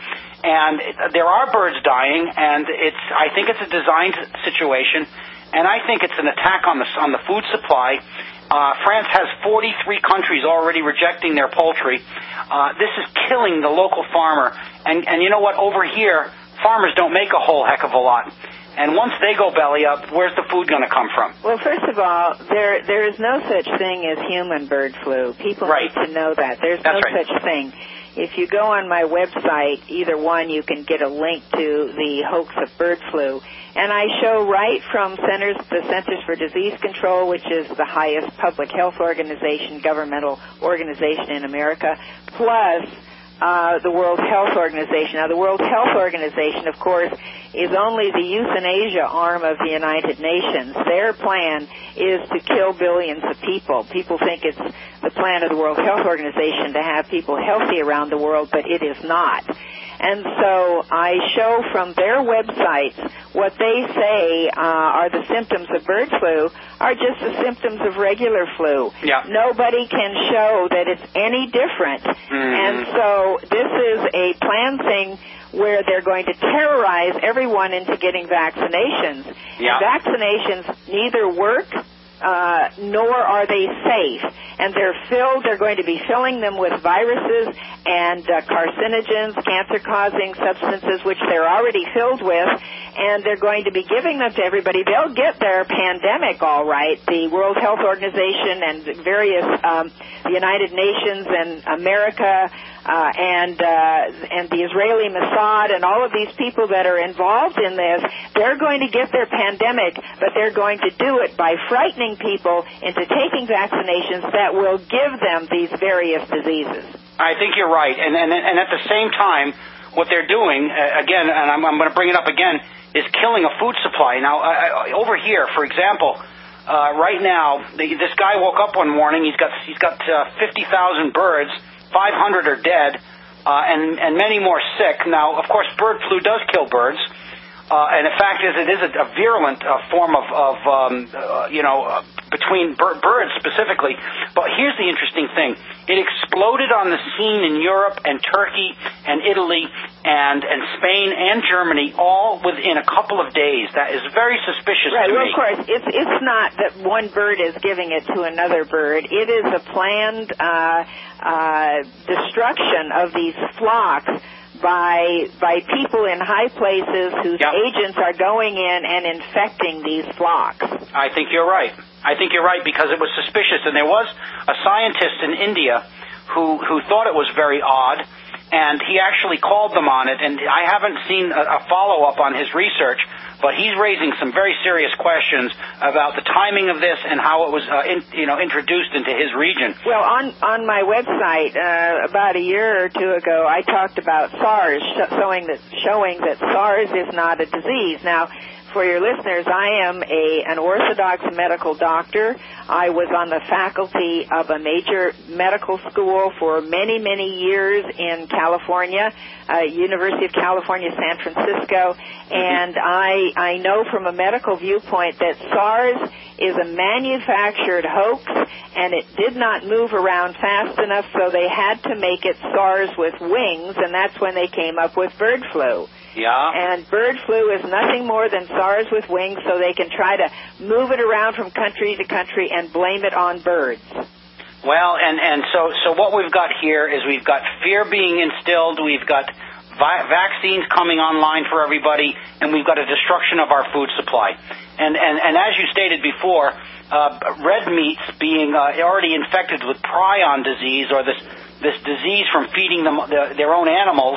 And there are birds dying, and it's I think it's a designed situation, and I think it's an attack on the on the food supply. Uh, France has forty-three countries already rejecting their poultry. Uh, this is killing the local farmer. And, and you know what? Over here, farmers don't make a whole heck of a lot. And once they go belly up, where's the food going to come from? Well, first of all, there there is no such thing as human bird flu. People right. need to know that. There's That's no right. such thing. If you go on my website, either one, you can get a link to the hoax of bird flu. And I show right from Centers, the Centers for Disease Control, which is the highest public health organization, governmental organization in America, plus uh, the World Health Organization. Now, the World Health Organization, of course, is only the euthanasia arm of the United Nations. Their plan is to kill billions of people. People think it's the plan of the World Health Organization to have people healthy around the world, but it is not. And so I show from their websites what they say uh, are the symptoms of bird flu are just the symptoms of regular flu. Yeah. Nobody can show that it's any different. Mm-hmm. And so this is a planned thing where they're going to terrorize everyone into getting vaccinations. Yeah. And vaccinations neither work Uh, nor are they safe. And they're filled, they're going to be filling them with viruses and uh, carcinogens, cancer-causing substances, which they're already filled with, and they're going to be giving them to everybody. They'll get their pandemic all right. The World Health Organization and various, um, the United Nations and America, Uh, and uh, and the Israeli Mossad and all of these people that are involved in this, they're going to get their pandemic, but they're going to do it by frightening people into taking vaccinations that will give them these various diseases. I think you're right. And, and, and at the same time, what they're doing, uh, again, and I'm, I'm going to bring it up again, is killing a food supply. Now, uh, over here, for example, uh, right now, the, this guy woke up one morning, he's got, he's got uh, fifty thousand birds, five hundred are dead, uh, and, and many more sick. Now, of course, bird flu does kill birds, uh, and the fact is it is a, a virulent uh, form of, of um, uh, you know, uh, between bir- birds specifically. But here's the interesting thing. It exploded on the scene in Europe and Turkey and Italy and, and Spain and Germany all within a couple of days. That is very suspicious right, to well, me. Of course, it's, it's not that one bird is giving it to another bird. It is a planned uh, uh, destruction of these flocks by by people in high places whose yep. agents are going in and infecting these flocks. I think you're right. I think you're right because it was suspicious. And there was a scientist in India who, who thought it was very odd and he actually called them on it, and I haven't seen a, a follow-up on his research, but he's raising some very serious questions about the timing of this and how it was, uh, in, you know, introduced into his region. Well, on on my website uh, about a year or two ago, I talked about SARS, showing that showing that SARS is not a disease. Now, for your listeners, I am a an Orthodox medical doctor. I was on the faculty of a major medical school for many, many years in California, uh, University of California, San Francisco, and I I know from a medical viewpoint that SARS is a manufactured hoax, and it did not move around fast enough, so they had to make it SARS with wings, and that's when they came up with bird flu. Yeah. And bird flu is nothing more than SARS with wings, so they can try to move it around from country to country and blame it on birds. Well, and, and so, so what we've got here is we've got fear being instilled, we've got vi- vaccines coming online for everybody, and we've got a destruction of our food supply. And, and, and as you stated before, uh, red meats being uh, already infected with prion disease, or this, this disease from feeding them the, their own animals,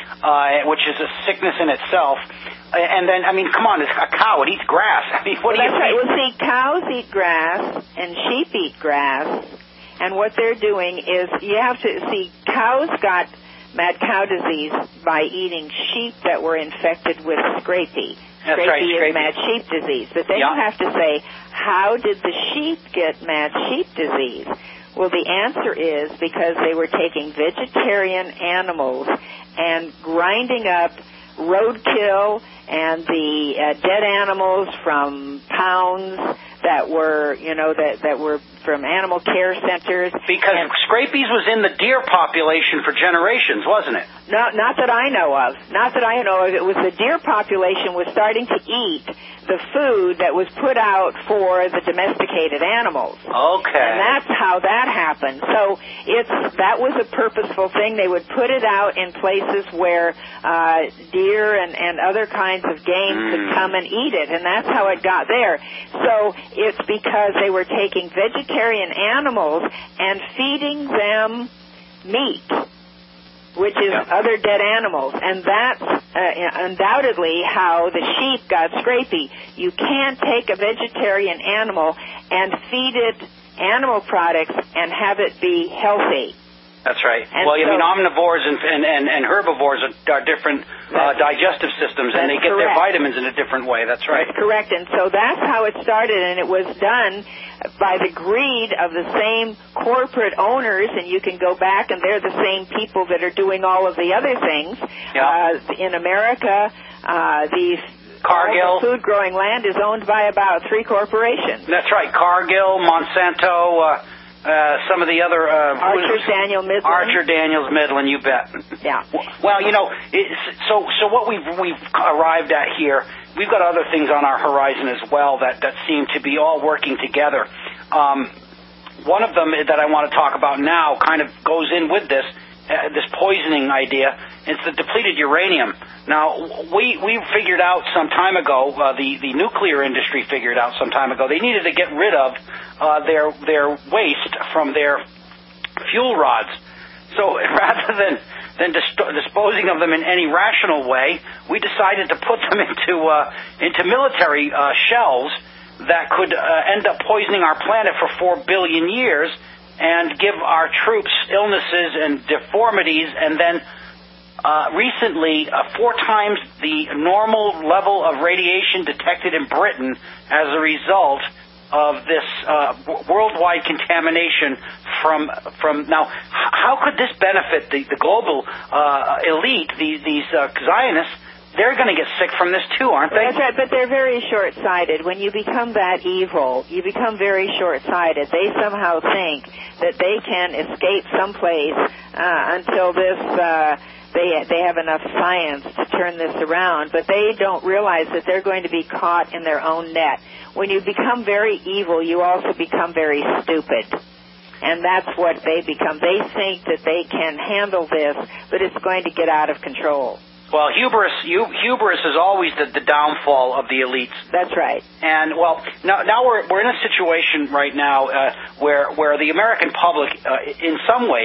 Uh, which is a sickness in itself. And then, I mean, come on, it's a cow. It eats grass. I mean, what well, do you that's right. think? Well, see, cows eat grass and sheep eat grass. And what they're doing is, you have to see, cows got mad cow disease by eating sheep that were infected with scrapie. That's scrapie right, is scrapie. mad sheep disease. But then Yeah. you have to say, how did the sheep get mad sheep disease? Well, the answer is because they were taking vegetarian animals and grinding up roadkill and the uh, dead animals from pounds that were, you know, that that were from animal care centers. Because and scapies was in the deer population for generations, wasn't it? not, not that I know of. Not that I know of. It was the deer population was starting to eat the food that was put out for the domesticated animals. Okay. And that's how that happened. So it's that was a purposeful thing. They would put it out in places where uh, deer and, and other kinds of game Mm. could come and eat it, and that's how it got there. So it's because they were taking vegetarian animals and feeding them meat, which is Yeah. other dead animals. And that's uh, undoubtedly how the sheep got scrapie. You can't take a vegetarian animal and feed it animal products and have it be healthy. That's right. And well, you so, mean omnivores and, and, and, and herbivores are, are different uh, digestive systems, and they get correct. their vitamins in a different way. That's right. That's correct. And so that's how it started, and it was done by the greed of the same corporate owners, and you can go back, and they're the same people that are doing all of the other things. Yeah. Uh, in America, uh, the Cargill. all the food-growing land is owned by about three corporations. That's right. Cargill, Monsanto, uh, uh, some of the other... Uh, Archer, Daniel, Midland. Archer, Daniels, Midland, you bet. Yeah. Well, you know, it's, so so what we've we've arrived at here, we've got other things on our horizon as well that, that seem to be all working together. Um, one of them that I want to talk about now kind of goes in with this, uh, this poisoning idea. It's the depleted uranium. Now, we we figured out some time ago, uh, the, the nuclear industry figured out some time ago, they needed to get rid of uh, their their waste from their fuel rods. So rather than than dis- disposing of them in any rational way, we decided to put them into uh, into military uh, shells that could uh, end up poisoning our planet for four billion years and give our troops illnesses and deformities, and then uh, recently uh, four times the normal level of radiation detected in Britain as a result of this uh, worldwide contamination from from now. How could this benefit the, the global uh, elite, these, these uh, Zionists? They're going to get sick from this too, aren't they? That's right, but they're very short-sighted. When you become that evil, you become very short-sighted. They somehow think that they can escape someplace uh, until this... Uh, They they have enough science to turn this around, but they don't realize that they're going to be caught in their own net. When you become very evil, you also become very stupid. And that's what they become. They think that they can handle this, but it's going to get out of control. Well, hubris, hubris is always the, the downfall of the elites. That's right. And, well, now, now we're, we're in a situation right now uh, where, where the American public, uh, in some ways,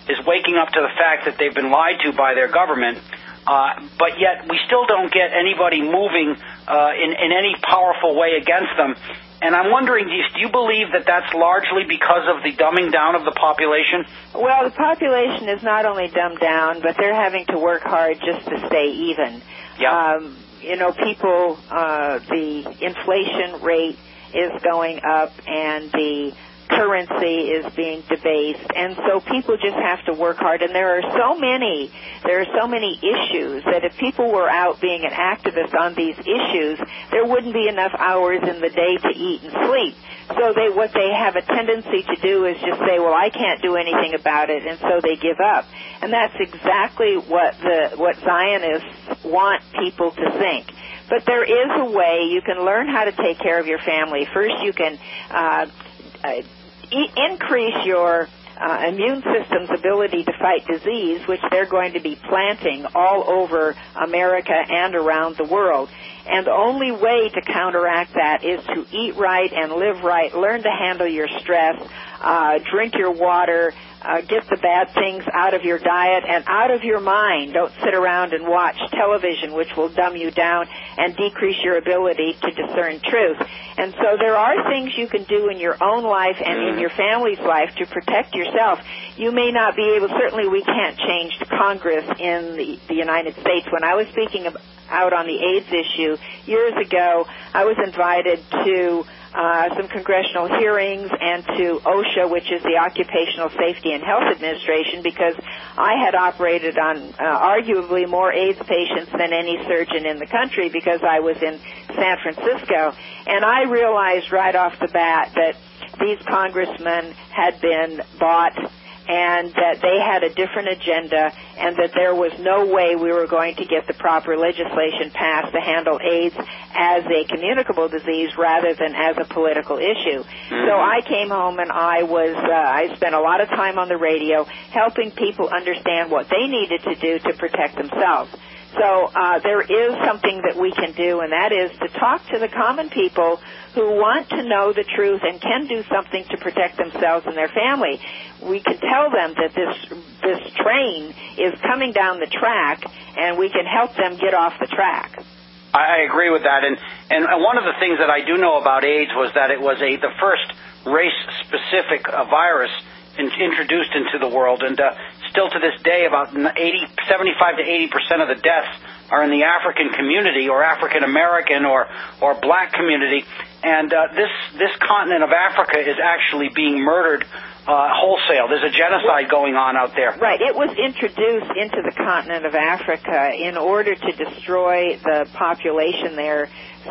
is waking up to the fact that they've been lied to by their government, uh, but yet we still don't get anybody moving uh, in, in any powerful way against them. And I'm wondering, do you, do you believe that that's largely because of the dumbing down of the population? Well, the population is not only dumbed down, but they're having to work hard just to stay even. Yeah. Um, you know, people, uh, the inflation rate is going up, and the currency is being debased, and so people just have to work hard. And there are so many, there are so many issues that if people were out being an activist on these issues, there wouldn't be enough hours in the day to eat and sleep. So they, what they have a tendency to do is just say, well, I can't do anything about it, and so they give up. And that's exactly what the, what Zionists want people to think. But there is a way you can learn how to take care of your family. First, you can uh, uh, e- increase your uh, immune system's ability to fight disease, which they're going to be planting all over America and around the world. And the only way to counteract that is to eat right and live right, learn to handle your stress, uh, drink your water, uh, get the bad things out of your diet and out of your mind. Don't sit around and watch television, which will dumb you down and decrease your ability to discern truth. And so there are things you can do in your own life and in your family's life to protect yourself. You may not be able, certainly we can't change Congress in the, the United States. When I was speaking about out on the AIDS issue years ago, I was invited to uh, some congressional hearings and to OSHA, which is the Occupational Safety and Health Administration, because I had operated on uh, arguably more AIDS patients than any surgeon in the country because I was in San Francisco. And I realized right off the bat that these congressmen had been bought and that they had a different agenda, and that there was no way we were going to get the proper legislation passed to handle AIDS as a communicable disease rather than as a political issue. Mm-hmm. So I came home and I was, uh, I spent a lot of time on the radio helping people understand what they needed to do to protect themselves. So uh, there is something that we can do, and that is to talk to the common people who want to know the truth and can do something to protect themselves and their family. We can tell them that this this train is coming down the track, and we can help them get off the track. I agree with that, and and one of the things that I do know about AIDS was that it was a the first race-specific uh, virus in, introduced into the world, and uh, still to this day, about eighty, seventy-five to eighty percent of the deaths are in the African community, or African American, or or black community, and uh, this this continent of Africa is actually being murdered uh, wholesale. There's a genocide going on out there. Right. It was introduced into the continent of Africa in order to destroy the population there.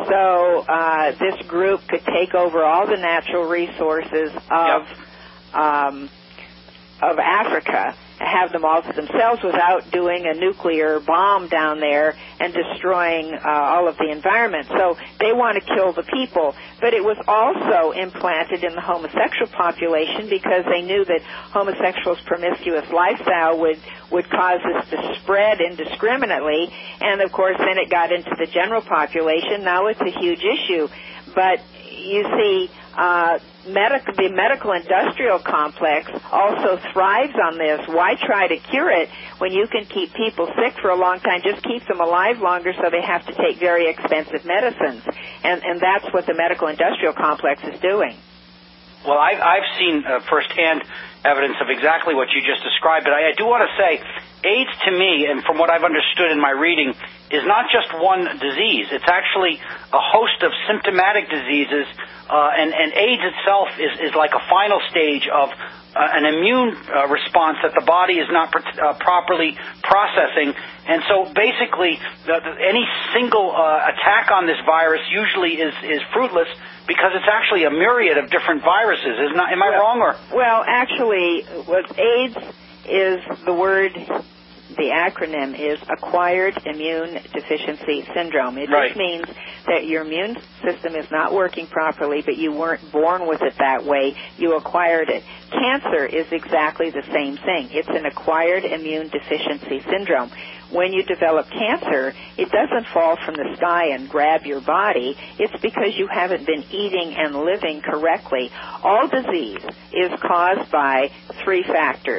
So uh, this group could take over all the natural resources of Yep. um, of Africa, have them all to themselves without doing a nuclear bomb down there and destroying uh, all of the environment. So they want to kill the people. But it was also implanted in the homosexual population because they knew that homosexuals' promiscuous lifestyle would, would cause this to spread indiscriminately. And, of course, then it got into the general population. Now it's a huge issue. But you see, uh, medical, the medical industrial complex also thrives on this. Why try to cure it when you can keep people sick for a long time? Just keep them alive longer so they have to take very expensive medicines. And, and that's what the medical industrial complex is doing. Well, I've, I've seen uh, firsthand evidence of exactly what you just described, but I, I do want to say AIDS to me, and from what I've understood in my reading, is not just one disease. It's actually a host of symptomatic diseases, uh, and, and AIDS itself is, is like a final stage of uh, an immune uh, response that the body is not pr- uh, properly processing. And so basically, the, the, any single uh, attack on this virus usually is, is fruitless, because it's actually a myriad of different viruses. Is not, am I well, wrong? Or well, actually, what AIDS is, the word, the acronym is Acquired Immune Deficiency Syndrome. It right. just means that your immune system is not working properly, but you weren't born with it that way. You acquired it. Cancer is exactly the same thing. It's an acquired immune deficiency syndrome. When you develop cancer, it doesn't fall from the sky and grab your body. It's because you haven't been eating and living correctly. All disease is caused by three factors: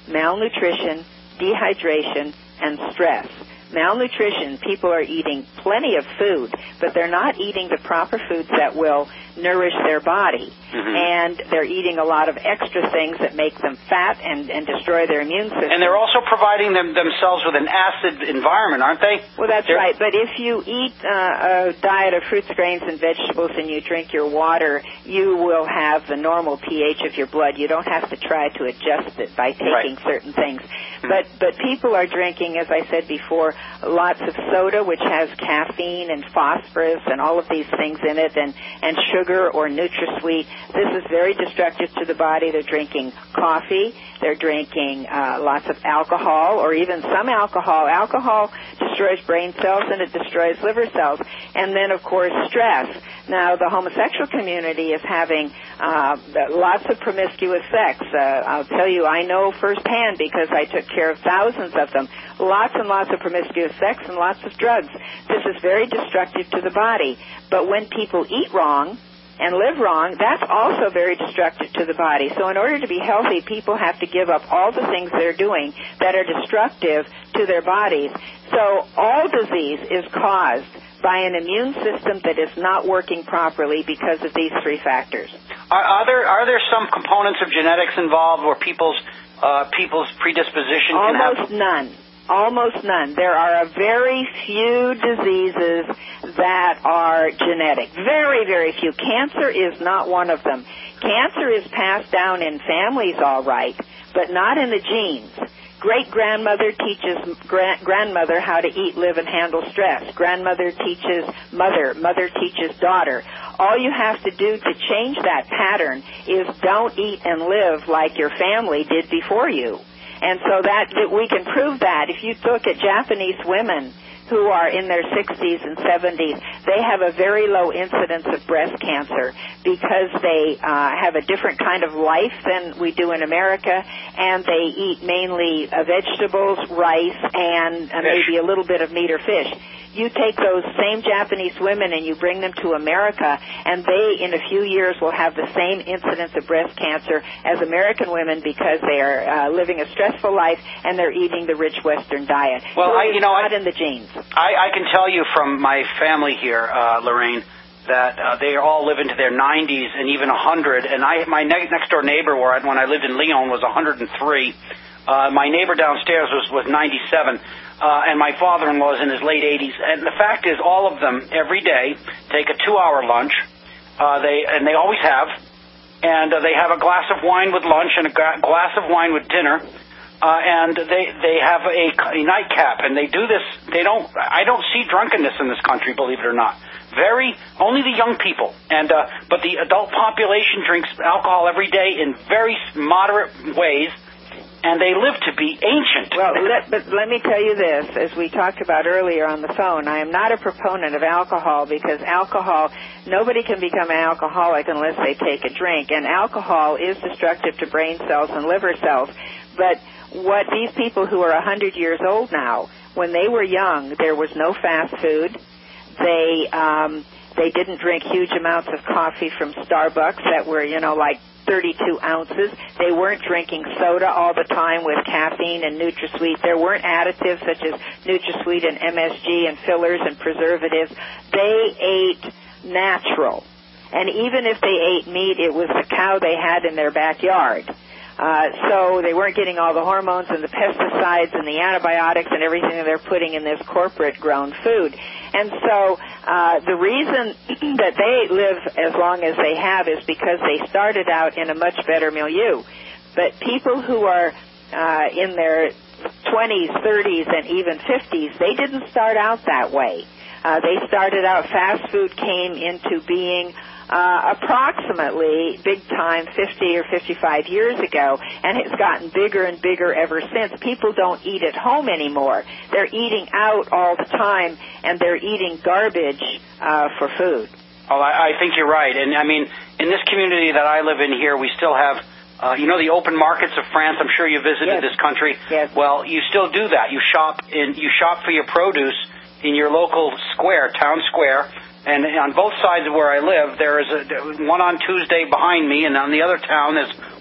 malnutrition, dehydration, and stress. Malnutrition, people are eating plenty of food, but they're not eating the proper foods that will nourish their body. Mm-hmm. And they're eating a lot of extra things that make them fat and, and destroy their immune system. And they're also providing them, themselves with an acid environment, aren't they? Well, that's they're... right. But if you eat uh, a diet of fruits, grains, and vegetables and you drink your water, you will have the normal pH of your blood. You don't have to try to adjust it by taking right. certain things. Mm-hmm. But but people are drinking, as I said before, lots of soda, which has caffeine and phosphorus and all of these things in it, and, and sugar or NutraSweet. This is very destructive to the body. They're drinking coffee. They're drinking uh, lots of alcohol, or even some alcohol. Alcohol destroys brain cells and it destroys liver cells. And then, of course, stress. Now, the homosexual community is having uh, lots of promiscuous sex. Uh, I'll tell you, I know firsthand because I took care of thousands of them. Lots and lots of promiscuous sex and lots of drugs. This is very destructive to the body. But when people eat wrong and live wrong, that's also very destructive to the body. So in order to be healthy, people have to give up all the things they're doing that are destructive to their bodies. So all disease is caused by an immune system that is not working properly because of these three factors. Are, are there are there some components of genetics involved where people's uh, people's predisposition can have? Almost none. Almost none. There are a very few diseases that are genetic. Very, very few. Cancer is not one of them. Cancer is passed down in families, all right, but not in the genes. Great-grandmother teaches gra- grandmother how to eat, live, and handle stress. Grandmother teaches mother. Mother teaches daughter. All you have to do to change that pattern is don't eat and live like your family did before you. And so that, that we can prove that. If you look at Japanese women who are in their sixties and seventies, they have a very low incidence of breast cancer because they uh, have a different kind of life than we do in America, and they eat mainly uh, vegetables, rice, and uh, maybe a little bit of meat or fish. You take those same Japanese women and you bring them to America, and they, in a few years, will have the same incidence of breast cancer as American women because they are uh, living a stressful life and they're eating the rich Western diet. Well, so I, you know, not I, in the genes. I, I can tell you from my family here, uh, Lorraine, that uh, they all live into their nineties and even one hundred. And I, my ne- next door neighbor, where I, when I lived in Lyon, was one hundred three. Uh, my neighbor downstairs was, was ninety-seven. Uh, and my father-in-law is in his late eighties. And the fact is, all of them, every day, take a two-hour lunch. Uh, they and they always have. And uh, they have a glass of wine with lunch and a gra- glass of wine with dinner. Uh, and they they have a, a nightcap. And they do this. They don't. I don't see drunkenness in this country, believe it or not. Very only the young people. And uh, but the adult population drinks alcohol every day in very moderate ways. And they live to be ancient. Well, let, but let me tell you this, as we talked about earlier on the phone, I am not a proponent of alcohol because alcohol, nobody can become an alcoholic unless they take a drink. And alcohol is destructive to brain cells and liver cells. But what these people who are one hundred years old now, when they were young, there was no fast food. They, um, they didn't drink huge amounts of coffee from Starbucks that were, you know, like thirty-two ounces. They weren't drinking soda all the time with caffeine and NutraSweet. There weren't additives such as NutraSweet and M S G and fillers and preservatives. They ate natural. And even if they ate meat, it was the cow they had in their backyard. Uh, so they weren't getting all the hormones and the pesticides and the antibiotics and everything that they're putting in this corporate-grown food. And so uh, the reason that they live as long as they have is because they started out in a much better milieu. But people who are uh, in their twenties, thirties, and even fifties, they didn't start out that way. Uh, they started out, fast food came into being Uh, approximately big time fifty or fifty-five years ago, and it's gotten bigger and bigger ever since. People don't eat at home anymore. They're eating out all the time, and they're eating garbage uh, for food. Oh, I, I think you're right. And, I mean, in this community that I live in here, we still have, uh, you know, the open markets of France. I'm sure you visited yes. this country. Yes. Well, you still do that. You shop in, you shop for your produce in your local square, town square. And on both sides of where I live, there is a, one on Tuesday behind me, and on the other town there's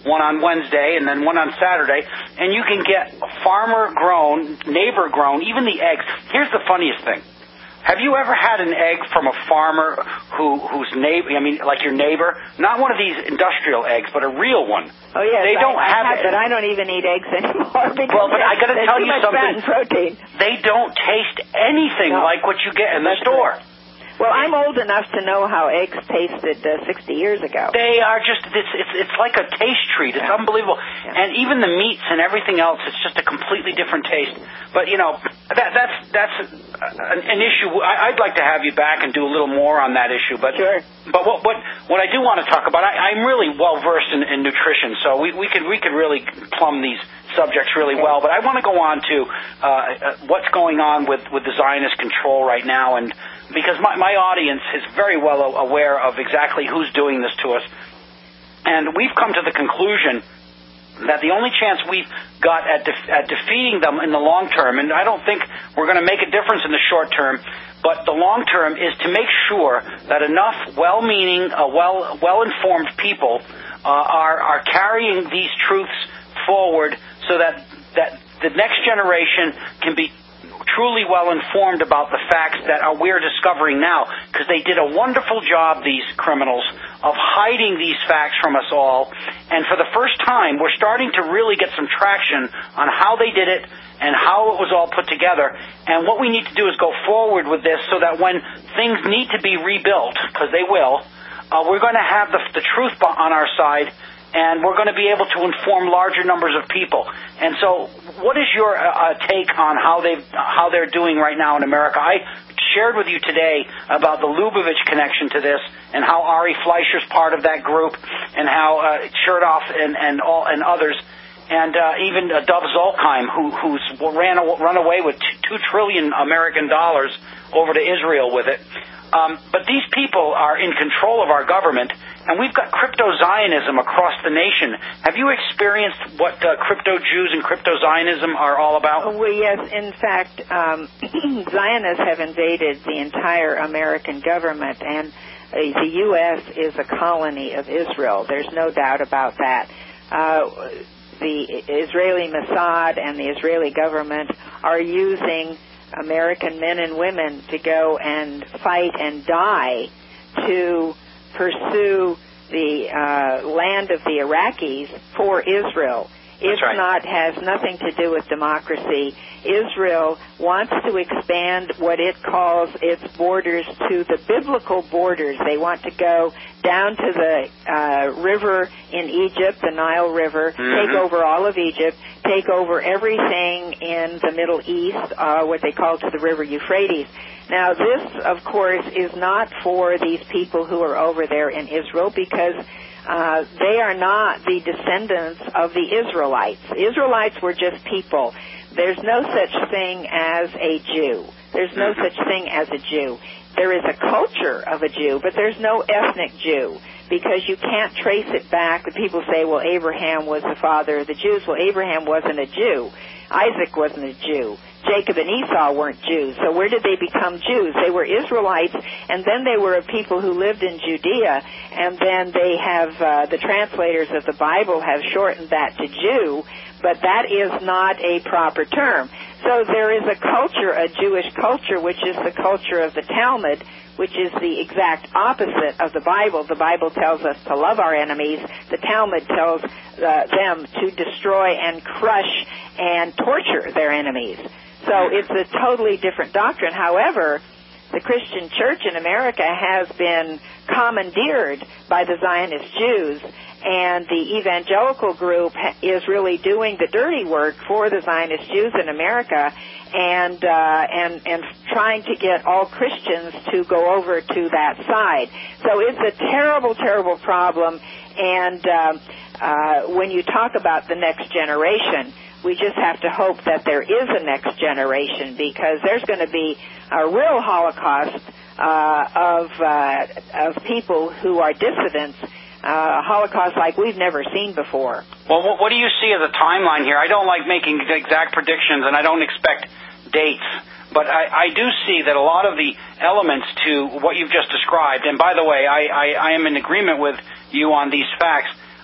one on Wednesday, and then one on Saturday, and you can get farmer-grown, neighbor-grown, even the eggs. Here's the funniest thing. Have you ever had an egg from a farmer who whose neighbor, I mean, like your neighbor? Not one of these industrial eggs, but a real one. Oh, yes. They don't I, have I have, it. but I don't even eat eggs anymore. Well, but I got to tell too you much something. Fat and protein. They don't taste anything No. like what you get in the That's store. right. Well, I'm old enough to know how eggs tasted uh, sixty years ago. They are just, it's it's it's like a taste treat. It's Yeah. unbelievable. Yeah. And even the meats and everything else, it's just a completely different taste. But, you know, that that's that's an, an issue. I, I'd like to have you back and do a little more on that issue. But Sure. But what what, what I do want to talk about, I, I'm really well-versed in, in nutrition, so we, we could we could really plumb these subjects really well. But I want to go on to uh, uh, what's going on with, with the Zionist control right now, and because my, my audience is very well aware of exactly who's doing this to us. And we've come to the conclusion that the only chance we've got at, de- at defeating them in the long term, and I don't think we're going to make a difference in the short term, but the long term is to make sure that enough well-meaning, uh, well, well-informed people uh, are, are carrying these truths forward so that, that the next generation can be truly well informed about the facts that are, we're discovering now, because they did a wonderful job, these criminals, of hiding these facts from us all. And for the first time, we're starting to really get some traction on how they did it and how it was all put together. And what we need to do is go forward with this so that when things need to be rebuilt, because they will, uh, we're going to have the, the truth on our side, and we're going to be able to inform larger numbers of people. And so, what is your uh, take on how they how they're doing right now in America? I shared with you today about the Lubavitch connection to this, and how Ari Fleischer's part of that group, and how uh, Chertoff and and all and others, and uh, even uh, Dov Zolkheim, who who's ran run away with two trillion American dollars over to Israel with it. Um, but these people are in control of our government, and we've got crypto-Zionism across the nation. Have you experienced what uh, crypto-Jews and crypto-Zionism are all about? Well, yes. In fact, um, Zionists have invaded the entire American government, and uh, the U S is a colony of Israel. There's no doubt about that. Uh, the Israeli Mossad and the Israeli government are using American men and women to go and fight and die to pursue the uh, land of the Iraqis for Israel. It's right. not has nothing to do with democracy. Israel wants to expand what it calls its borders to the biblical borders. They want to go down to the uh, river in Egypt, the Nile River, mm-hmm. take over all of Egypt, take over everything in the Middle East, uh, what they call to the river Euphrates. Now, this, of course, is not for these people who are over there in Israel, because uh, they are not the descendants of the Israelites. Israelites were just people. There's no such thing as a Jew. There's no such thing as a Jew. There is a culture of a Jew, but there's no ethnic Jew, because you can't trace it back. People say, well, Abraham was the father of the Jews. Well, Abraham wasn't a Jew. Isaac wasn't a Jew. Jacob and Esau weren't Jews. So where did they become Jews? They were Israelites, and then they were a people who lived in Judea, and then they have, uh, the translators of the Bible have shortened that to Jew, but that is not a proper term. So there is a culture, a Jewish culture, which is the culture of the Talmud, which is the exact opposite of the Bible. The Bible tells us to love our enemies. The Talmud tells uh, them to destroy and crush and torture their enemies. So it's a totally different doctrine. However, the Christian church in America has been commandeered by the Zionist Jews, and the evangelical group is really doing the dirty work for the Zionist Jews in America, and uh, and and trying to get all Christians to go over to that side. So it's a terrible, terrible problem. And uh, uh, when you talk about the next generation, we just have to hope that there is a next generation, because there's going to be a real Holocaust uh, of uh, of people who are dissidents. Uh, a Holocaust like we've never seen before. Well, what, what do you see as a timeline here? I don't like making exact predictions, and I don't expect dates, but I, I do see that a lot of the elements to what you've just described, and by the way, I, I, I am in agreement with you on these facts.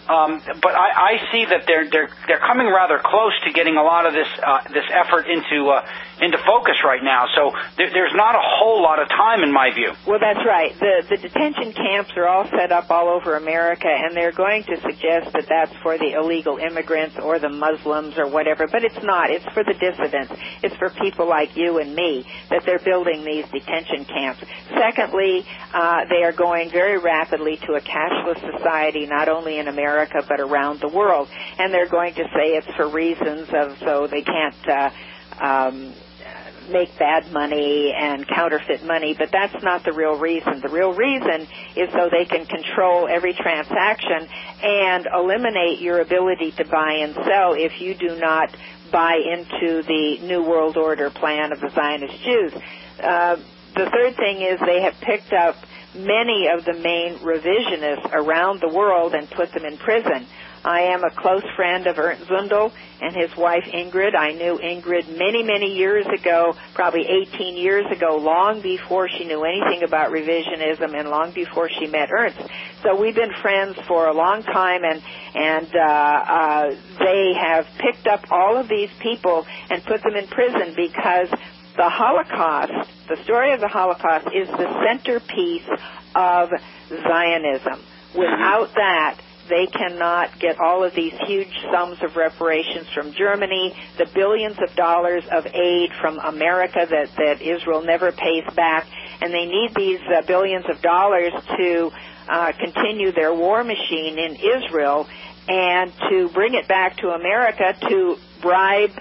Um, but I, I see that they're they're they're coming rather close to getting a lot of this uh, this effort into uh, into focus right now. So there, there's not a whole lot of time, in my view. Well, that's right. The the detention camps are all set up all over America, and they're going to suggest that that's for the illegal immigrants or the Muslims or whatever. But it's not. It's for the dissidents. It's for people like you and me that they're building these detention camps. Secondly, uh, they are going very rapidly to a cashless society, not only in America but around the world, and they're going to say it's for reasons of so they can't uh, um, make bad money and counterfeit money, but that's not the real reason. The real reason is so they can control every transaction and eliminate your ability to buy and sell if you do not buy into the New World Order plan of the Zionist Jews. Uh, the third thing is they have picked up many of the main revisionists around the world and put them in prison. I am a close friend of Ernst Zundel and his wife Ingrid. I knew Ingrid many, many years ago, probably eighteen years ago, long before she knew anything about revisionism and long before she met Ernst. So we've been friends for a long time, and and uh, uh, they have picked up all of these people and put them in prison because the Holocaust, the story of the Holocaust, is the centerpiece of Zionism. Without that, they cannot get all of these huge sums of reparations from Germany, the billions of dollars of aid from America that, that Israel never pays back, and they need these uh, billions of dollars to uh, continue their war machine in Israel and to bring it back to America to bribe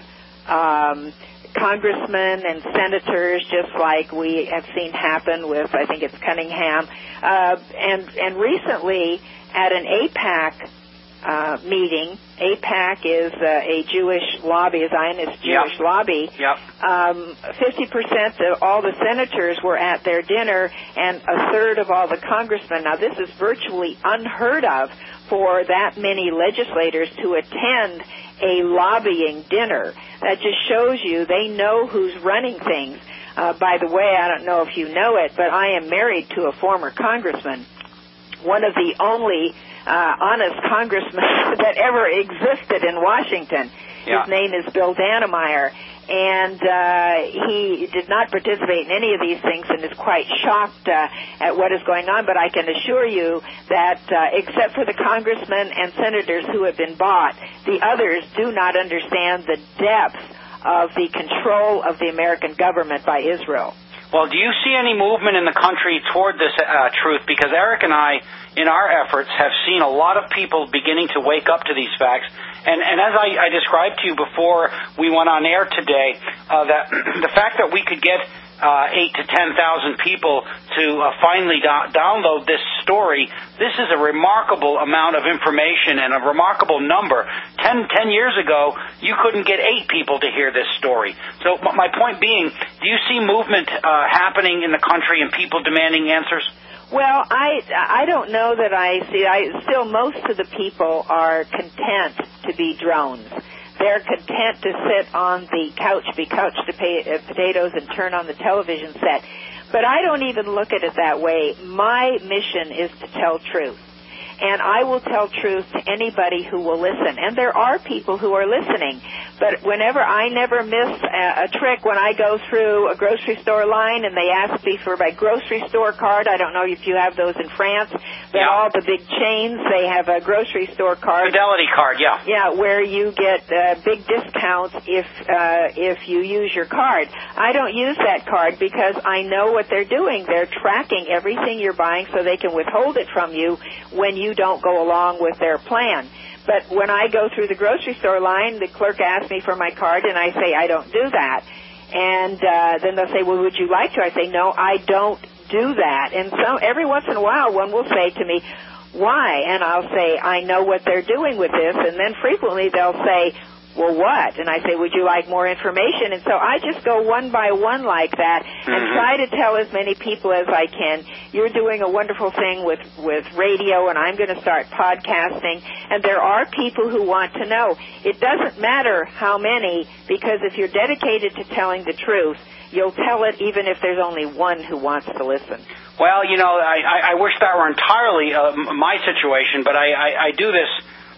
um congressmen and senators, just like we have seen happen with, I think it's Cunningham. Uh, and, and recently, at an AIPAC uh, meeting, AIPAC is uh, a Jewish lobby, a Zionist Jewish yep. lobby. Yep. Um, fifty percent of all the senators were at their dinner, and a third of all the congressmen. Now, this is virtually unheard of for that many legislators to attend a lobbying dinner. That just shows you they know who's running things. Uh, by the way, I don't know if you know it, but I am married to a former congressman, one of the only uh, honest congressmen that ever existed in Washington. Yeah. His name is Bill Dannemeyer, and uh, he did not participate in any of these things and is quite shocked uh, at what is going on. But I can assure you that uh, except for the congressmen and senators who have been bought, the others do not understand the depth of the control of the American government by Israel. Well, do you see any movement in the country toward this uh, truth? Because Eric and I, in our efforts, have seen a lot of people beginning to wake up to these facts. And, and as I, I described to you before we went on air today, uh, that the fact that we could get uh, eight to ten thousand people to uh, finally do- download this story, this is a remarkable amount of information and a remarkable number. Ten, ten years ago, you couldn't get eight people to hear this story. So my point being, do you see movement uh, happening in the country and people demanding answers? Well, I I don't know that I see. I still most of the people are content to be drones. They're content to sit on the couch, be couch to pay, uh, potatoes, and turn on the television set. But I don't even look at it that way. My mission is to tell truth. And I will tell truth to anybody who will listen. And there are people who are listening. But whenever, I never miss a, a trick when I go through a grocery store line and they ask me for my grocery store card. I don't know if you have those in France, but yeah. all the big chains, they have a grocery store card. Fidelity card, yeah. Yeah, where you get uh, big discounts if uh, if you use your card. I don't use that card because I know what they're doing. They're tracking everything you're buying so they can withhold it from you when you don't go along with their plan. But when I go through the grocery store line, the clerk asks me for my card, and I say, I don't do that. And uh, then they'll say, well, would you like to? I say, no, I don't do that. And so every once in a while, one will say to me, why? And I'll say, I know what they're doing with this. And then frequently they'll say, well, what? And I say, would you like more information? And so I just go one by one like that and mm-hmm. try to tell as many people as I can. You're doing a wonderful thing with, with radio, and I'm going to start podcasting. And there are people who want to know. It doesn't matter how many, because if you're dedicated to telling the truth, you'll tell it even if there's only one who wants to listen. Well, you know, I, I wish that were entirely uh, my situation, but I, I, I do this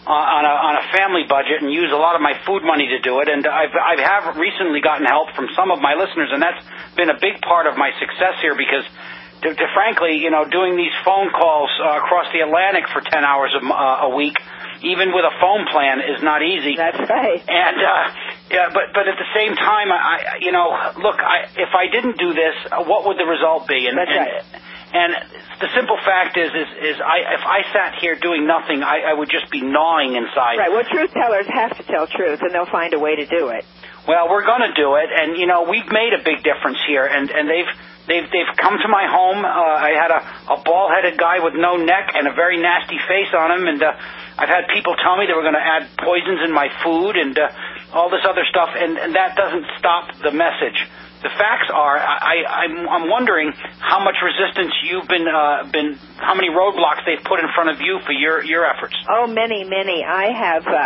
on a, on a family budget and use a lot of my food money to do it. And I've, I have recently gotten help from some of my listeners, and that's been a big part of my success here because, to, to frankly, you know, doing these phone calls uh, across the Atlantic for ten hours a, uh, a week, even with a phone plan, is not easy. That's right. And, uh, yeah, but, but at the same time, I, you know, look, I, if I didn't do this, uh, what would the result be? And, That's and, right. And the simple fact is, is, is I, if I sat here doing nothing, I, I would just be gnawing inside. Right. Well, truth tellers have to tell truth, and they'll find a way to do it. Well, we're going to do it, and you know, we've made a big difference here, and, and they've they've they've come to my home. Uh, I had a, a bald-headed guy with no neck and a very nasty face on him, and uh, I've had people tell me they were going to add poisons in my food and uh, all this other stuff, and, and that doesn't stop the message. The facts are, I, I'm, I'm wondering how much resistance you've been, uh, been, how many roadblocks they've put in front of you for your, your efforts. Oh, many, many. I have, uh,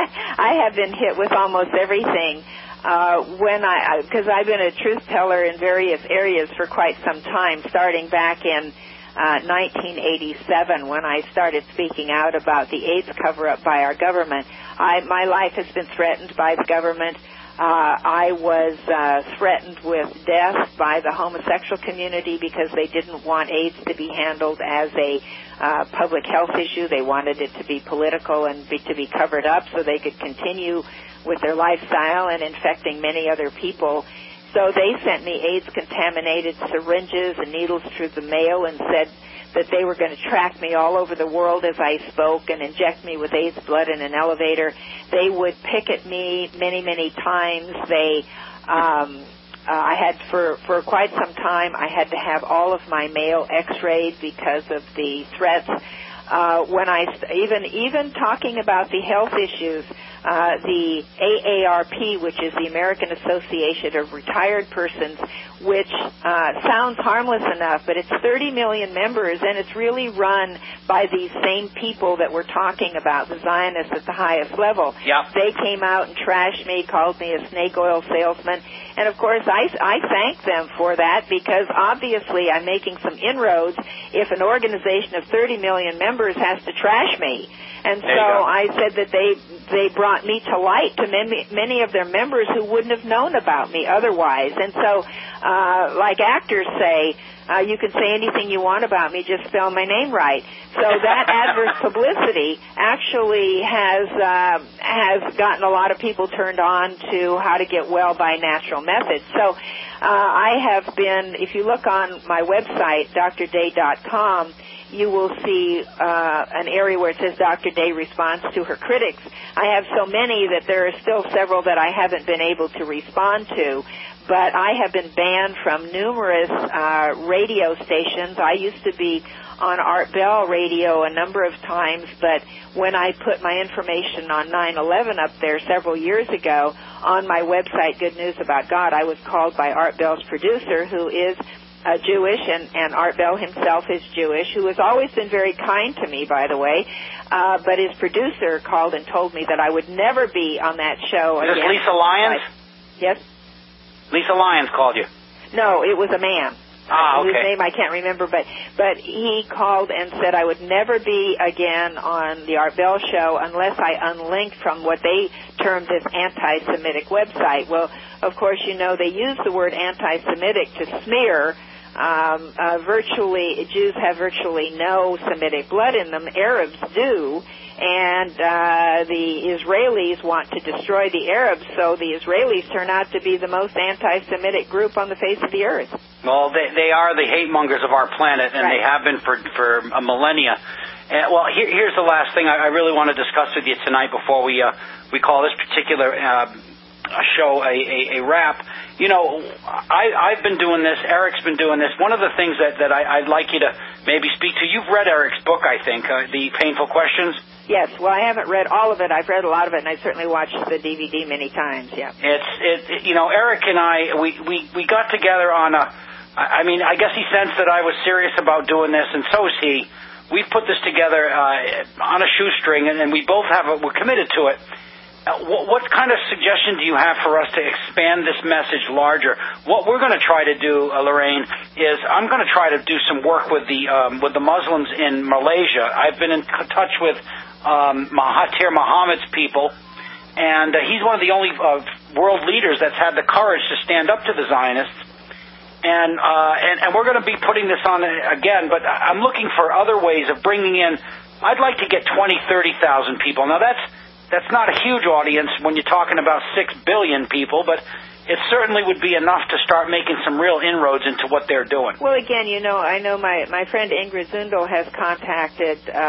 I have been hit with almost everything. Uh, when I, because I've been a truth teller in various areas for quite some time, starting back in uh, nineteen eighty-seven when I started speaking out about the AIDS cover-up by our government. I, my life has been threatened by the government. Uh, I was uh, threatened with death by the homosexual community because they didn't want AIDS to be handled as a uh, public health issue. They wanted it to be political and be, to be covered up so they could continue with their lifestyle and infecting many other people. So they sent me AIDS-contaminated syringes and needles through the mail and said that they were going to track me all over the world as I spoke and inject me with AIDS blood in an elevator. They would picket me many, many times. They, um, uh, I had for, for quite some time, I had to have all of my mail x-rayed because of the threats. Uh, when I, even, even talking about the health issues, uh, the A A R P, which is the American Association of Retired Persons, which uh, sounds harmless enough, but it's thirty million members, and it's really run by these same people that we're talking about, the Zionists at the highest level. Yep. They came out and trashed me, called me a snake oil salesman, and of course I, I thank them for that because obviously I'm making some inroads if an organization of thirty million members has to trash me. And so I said that they they brought me to light to many, many of their members who wouldn't have known about me otherwise. And so, uh, like actors say, uh, you can say anything you want about me, just spell my name right. So that adverse publicity actually has uh, has gotten a lot of people turned on to how to get well by natural methods. So uh, I have been, if you look on my website, D R day dot com, you will see uh, an area where it says Doctor Day responds to her critics. I have so many that there are still several that I haven't been able to respond to, but I have been banned from numerous uh, radio stations. I used to be on Art Bell radio a number of times, but when I put my information on nine eleven up there several years ago on my website, Good News About God, I was called by Art Bell's producer, who is Uh, Jewish, and, and Art Bell himself is Jewish, who has always been very kind to me, by the way, uh, but his producer called and told me that I would never be on that show again. Is this Lisa Lyons? Yes? Lisa Lyons called you? No, it was a man. Ah, okay. Whose name I can't remember, but, but he called and said I would never be again on the Art Bell show unless I unlinked from what they termed as anti-Semitic website. Well, of course, you know, they use the word anti-Semitic to smear. Um, uh, virtually, Jews have virtually no Semitic blood in them. Arabs do, and uh, the Israelis want to destroy the Arabs, so the Israelis turn out to be the most anti-Semitic group on the face of the earth. Well, they, they are the hate mongers of our planet, and right. They have been for, for a millennia. And, well, here, here's the last thing I, I really want to discuss with you tonight before we uh, we call this particular uh, show a, a, a wrap. You know, I, I've been doing this. Eric's been doing this. One of the things that, that I, I'd like you to maybe speak to, you've read Eric's book, I think, uh, The Painful Questions. Yes, well, I haven't read all of it. I've read a lot of it, and I've certainly watched the D V D many times, yeah. It's, it, you know, Eric and I, we, we, we got together on a, I mean, I guess he sensed that I was serious about doing this, and so is he. We've put this together uh, on a shoestring, and, and we both have, a, we're committed to it. Uh, what, what kind of suggestion do you have for us to expand this message larger? What we're going to try to do, uh, Lorraine, is I'm going to try to do some work with the um, with the Muslims in Malaysia. I've been in touch with um, Mahathir Mohamad's people, and uh, he's one of the only uh, world leaders that's had the courage to stand up to the Zionists. And uh, and, and we're going to be putting this on again, but I'm looking for other ways of bringing in. I'd like to get twenty, thirty thousand people. Now that's That's not a huge audience when you're talking about six billion people, but it certainly would be enough to start making some real inroads into what they're doing. Well, again, you know, I know my, my friend Ingrid Zundel has contacted uh,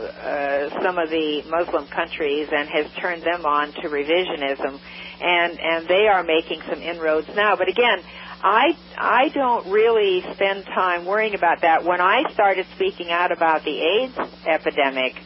uh, some of the Muslim countries and has turned them on to revisionism, and, and they are making some inroads now. But again, I, I don't really spend time worrying about that. When I started speaking out about the AIDS epidemic,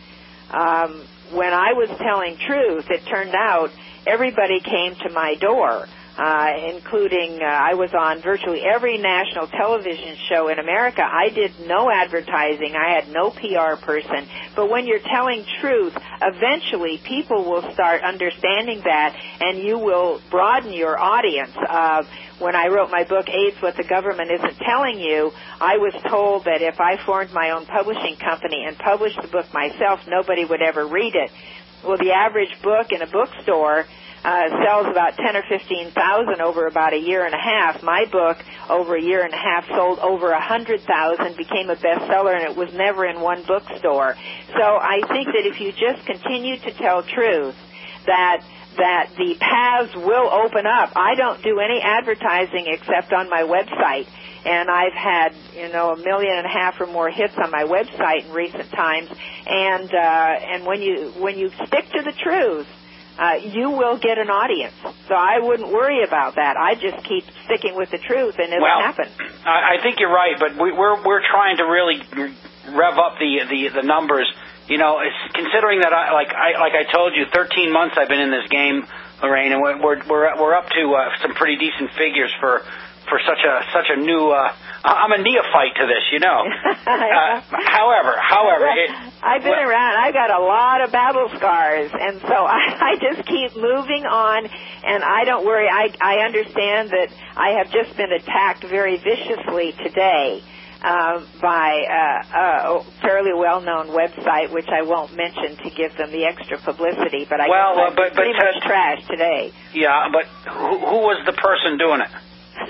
um, when I was telling truth, it turned out everybody came to my door, uh, including uh, I was on virtually every national television show in America. I did no advertising. I had no P R person. But when you're telling truth, eventually people will start understanding that, and you will broaden your audience. Uh, When I wrote my book, AIDS, What the Government Isn't Telling You, I was told that if I formed my own publishing company and published the book myself, nobody would ever read it. Well, the average book in a bookstore uh, sells about ten or fifteen thousand over about a year and a half. My book, over a year and a half, sold over a hundred thousand, became a bestseller, and it was never in one bookstore. So I think that if you just continue to tell truth, that that the paths will open up. I don't do any advertising except on my website, and I've had, you know, a million and a half or more hits on my website in recent times. And uh, and when you when you stick to the truth, uh, you will get an audience. So I wouldn't worry about that. I just keep sticking with the truth, and it'll well, happen. I, I think you're right, but we, we're we're trying to really rev up the the, the numbers. You know, it's considering that I like I like I told you, thirteen months I've been in this game, Lorraine, and we're we're we're up to uh, some pretty decent figures for for such a such a new. Uh, I'm a neophyte to this, you know. uh, however, however, it, I've been well, around. I've got a lot of battle scars, and so I, I just keep moving on, and I don't worry. I I understand that I have just been attacked very viciously today. Uh, by uh, a fairly well-known website, which I won't mention to give them the extra publicity, but I well, guess uh, but, pretty but, much uh, trash today. Yeah, but who, who was the person doing it?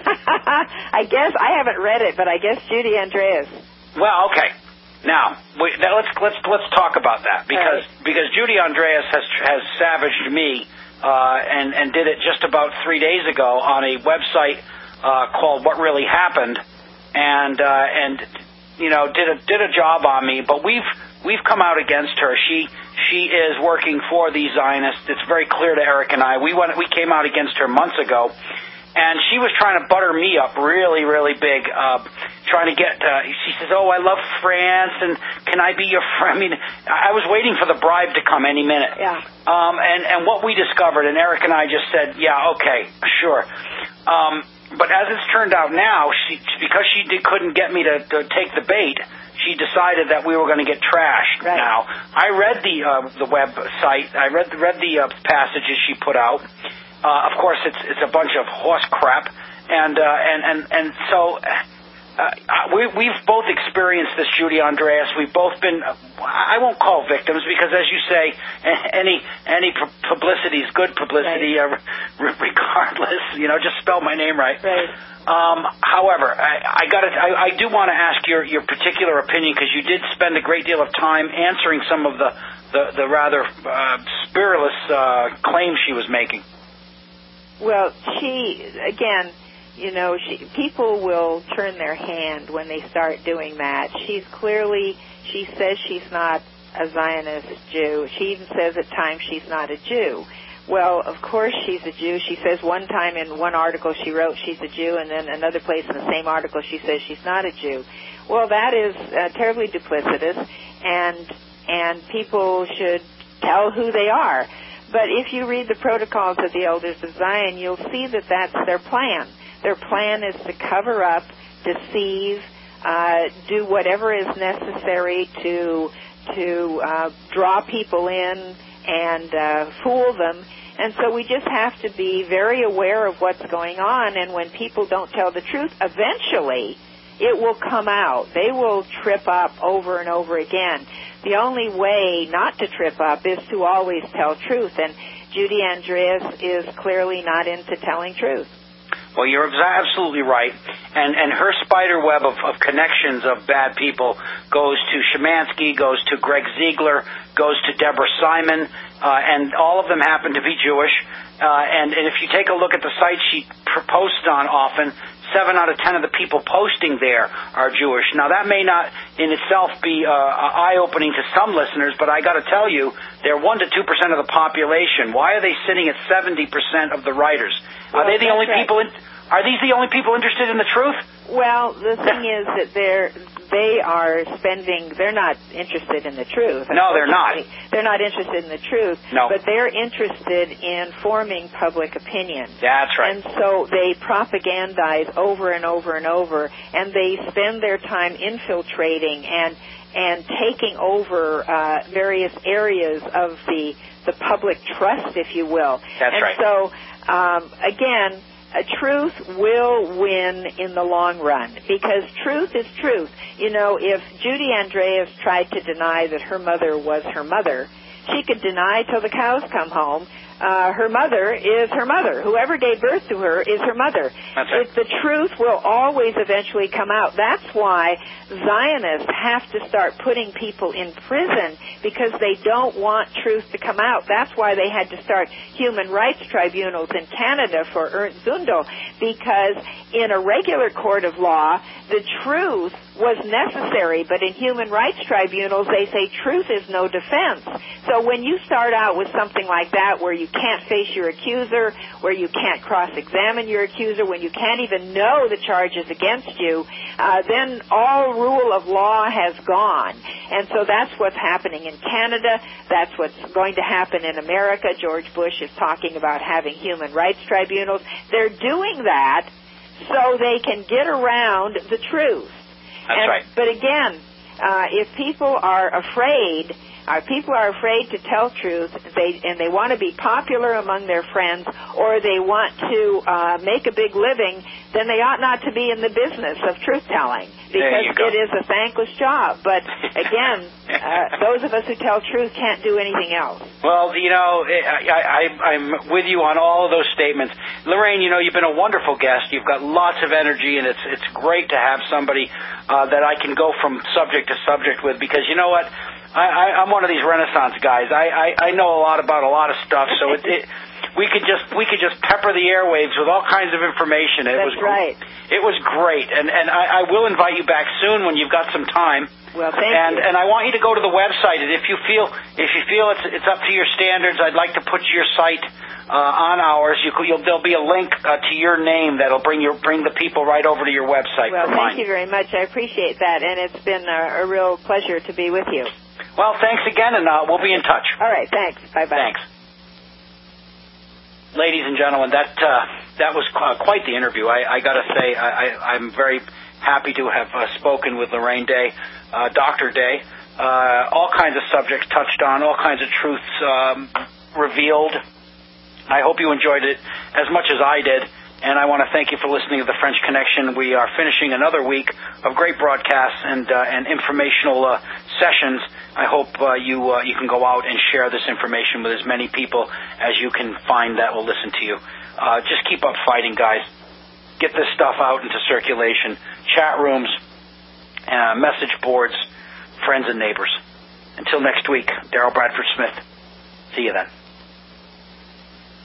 I guess I haven't read it, but I guess Judy Andreas. Well, okay. Now, we, now let's let's let's talk about that because right. because Judy Andreas has has savaged me uh, and and did it just about three days ago on a website uh, called What Really Happened. And uh, and you know did a did a job on me, but we've we've come out against her. She she is working for the Zionists. It's very clear to Eric and I. We went we came out against her months ago, and she was trying to butter me up really really big, uh, trying to get. Uh, she says, "Oh, I love France, and can I be your friend?" I mean, I was waiting for the bribe to come any minute. Yeah. Um. And and what we discovered, and Eric and I just said, "Yeah, okay, sure." Um. But as it's turned out now, she, because she did, couldn't get me to, to take the bait, she decided that we were going to get trashed. Right. Now, I read the uh, the website. I read read the uh, passages she put out. Uh, of course, it's it's a bunch of horse crap, and uh, and and and so uh, we we've both experienced this, Judy Andreas. We've both been. I won't call victims because, as you say, any any publicity is good publicity, right. uh, regardless. You know, just spell my name right. Right. Um, however, I, I got I, I do want to ask your, your particular opinion because you did spend a great deal of time answering some of the the, the rather uh, spiritless uh, claims she was making. Well, she again. You know, she, people will turn their hand when they start doing that. She's clearly, she says she's not a Zionist Jew. She even says at times she's not a Jew. Well, of course she's a Jew. She says one time in one article she wrote she's a Jew, and then another place in the same article she says she's not a Jew. Well, that is uh, terribly duplicitous, and and people should tell who they are. But if you read the protocols of the Elders of Zion, you'll see that that's their plan. Their plan is to cover up, deceive, uh, do whatever is necessary to to uh, draw people in and uh, fool them. And so we just have to be very aware of what's going on, and when people don't tell the truth, eventually it will come out. They will trip up over and over again. The only way not to trip up is to always tell truth, and Judy Andreas is clearly not into telling truth. Well, you're absolutely right. And and her spider web of, of connections of bad people goes to Szymanski, goes to Greg Ziegler, goes to Deborah Simon, uh, and all of them happen to be Jewish. Uh, and, and if you take a look at the site she posts on often, seven out of ten of the people posting there are Jewish. Now, that may not in itself be uh, eye-opening to some listeners, but I got to tell you, they're one to two percent of the population. Why are they sitting at seventy percent of the writers? Are well, they the only right. people in... Are these the only people interested in the truth? Well, the thing is that they're they are spending. They're not interested in the truth. No, they're not. They're not interested in the truth. No. But they're interested in forming public opinion. That's right. And so they propagandize over and over and over, and they spend their time infiltrating and and taking over uh, various areas of the the public trust, if you will. That's and right. So um, again. Uh, truth will win in the long run, because truth is truth. You know, if Judy Andreas tried to deny that her mother was her mother, she could deny till the cows come home. Uh, her mother is her mother. Whoever gave birth to her is her mother. That's right. It, the truth will always eventually come out. That's why Zionists have to start putting people in prison, because they don't want truth to come out. That's why they had to start human rights tribunals in Canada for Ernst Zundel, because in a regular court of law, the truth was necessary, but in human rights tribunals, they say truth is no defense. So when you start out with something like that, where you can't face your accuser, where you can't cross-examine your accuser, when you can't even know the charges against you, uh, then all rule of law has gone. And so that's what's happening in Canada. That's what's going to happen in America. George Bush is talking about having human rights tribunals. They're doing that so they can get around the truth. That's and, right. But again, uh, if people are afraid, uh, people are afraid to tell truth, they, and they want to be popular among their friends, or they want to uh, make a big living, then they ought not to be in the business of truth-telling, because it is a thankless job. But again, uh, those of us who tell truth can't do anything else. Well, you know, I, I, I'm with you on all of those statements. Lorraine, you know, you've been a wonderful guest. You've got lots of energy, and it's it's great to have somebody uh, that I can go from subject to subject with, because you know what? I, I, I'm one of these Renaissance guys. I, I, I know a lot about a lot of stuff, so it, it we could just we could just pepper the airwaves with all kinds of information. It That's was right. It was great, and and I, I will invite you back soon when you've got some time. Well, thank and, you. And I want you to go to the website, and if you feel if you feel it's it's up to your standards, I'd like to put your site uh, on ours. You, you'll, there'll be a link uh, to your name that'll bring your bring the people right over to your website. Well, for thank mine. you very much. I appreciate that, and it's been a, a real pleasure to be with you. Well, thanks again, and uh, we'll be in touch. All right, thanks. Bye-bye. Thanks. Ladies and gentlemen, that uh, that was uh, quite the interview. I, I got to say, I, I, I'm very happy to have uh, spoken with Lorraine Day, uh, Doctor Day. Uh, all kinds of subjects touched on, all kinds of truths um, revealed. I hope you enjoyed it as much as I did. And I want to thank you for listening to The French Connection. We are finishing another week of great broadcasts and uh, and informational uh, sessions. I hope uh, you uh, you can go out and share this information with as many people as you can find that will listen to you. Uh, just keep up fighting, guys. Get this stuff out into circulation. Chat rooms, uh, message boards, friends and neighbors. Until next week, Daryl Bradford Smith. See you then.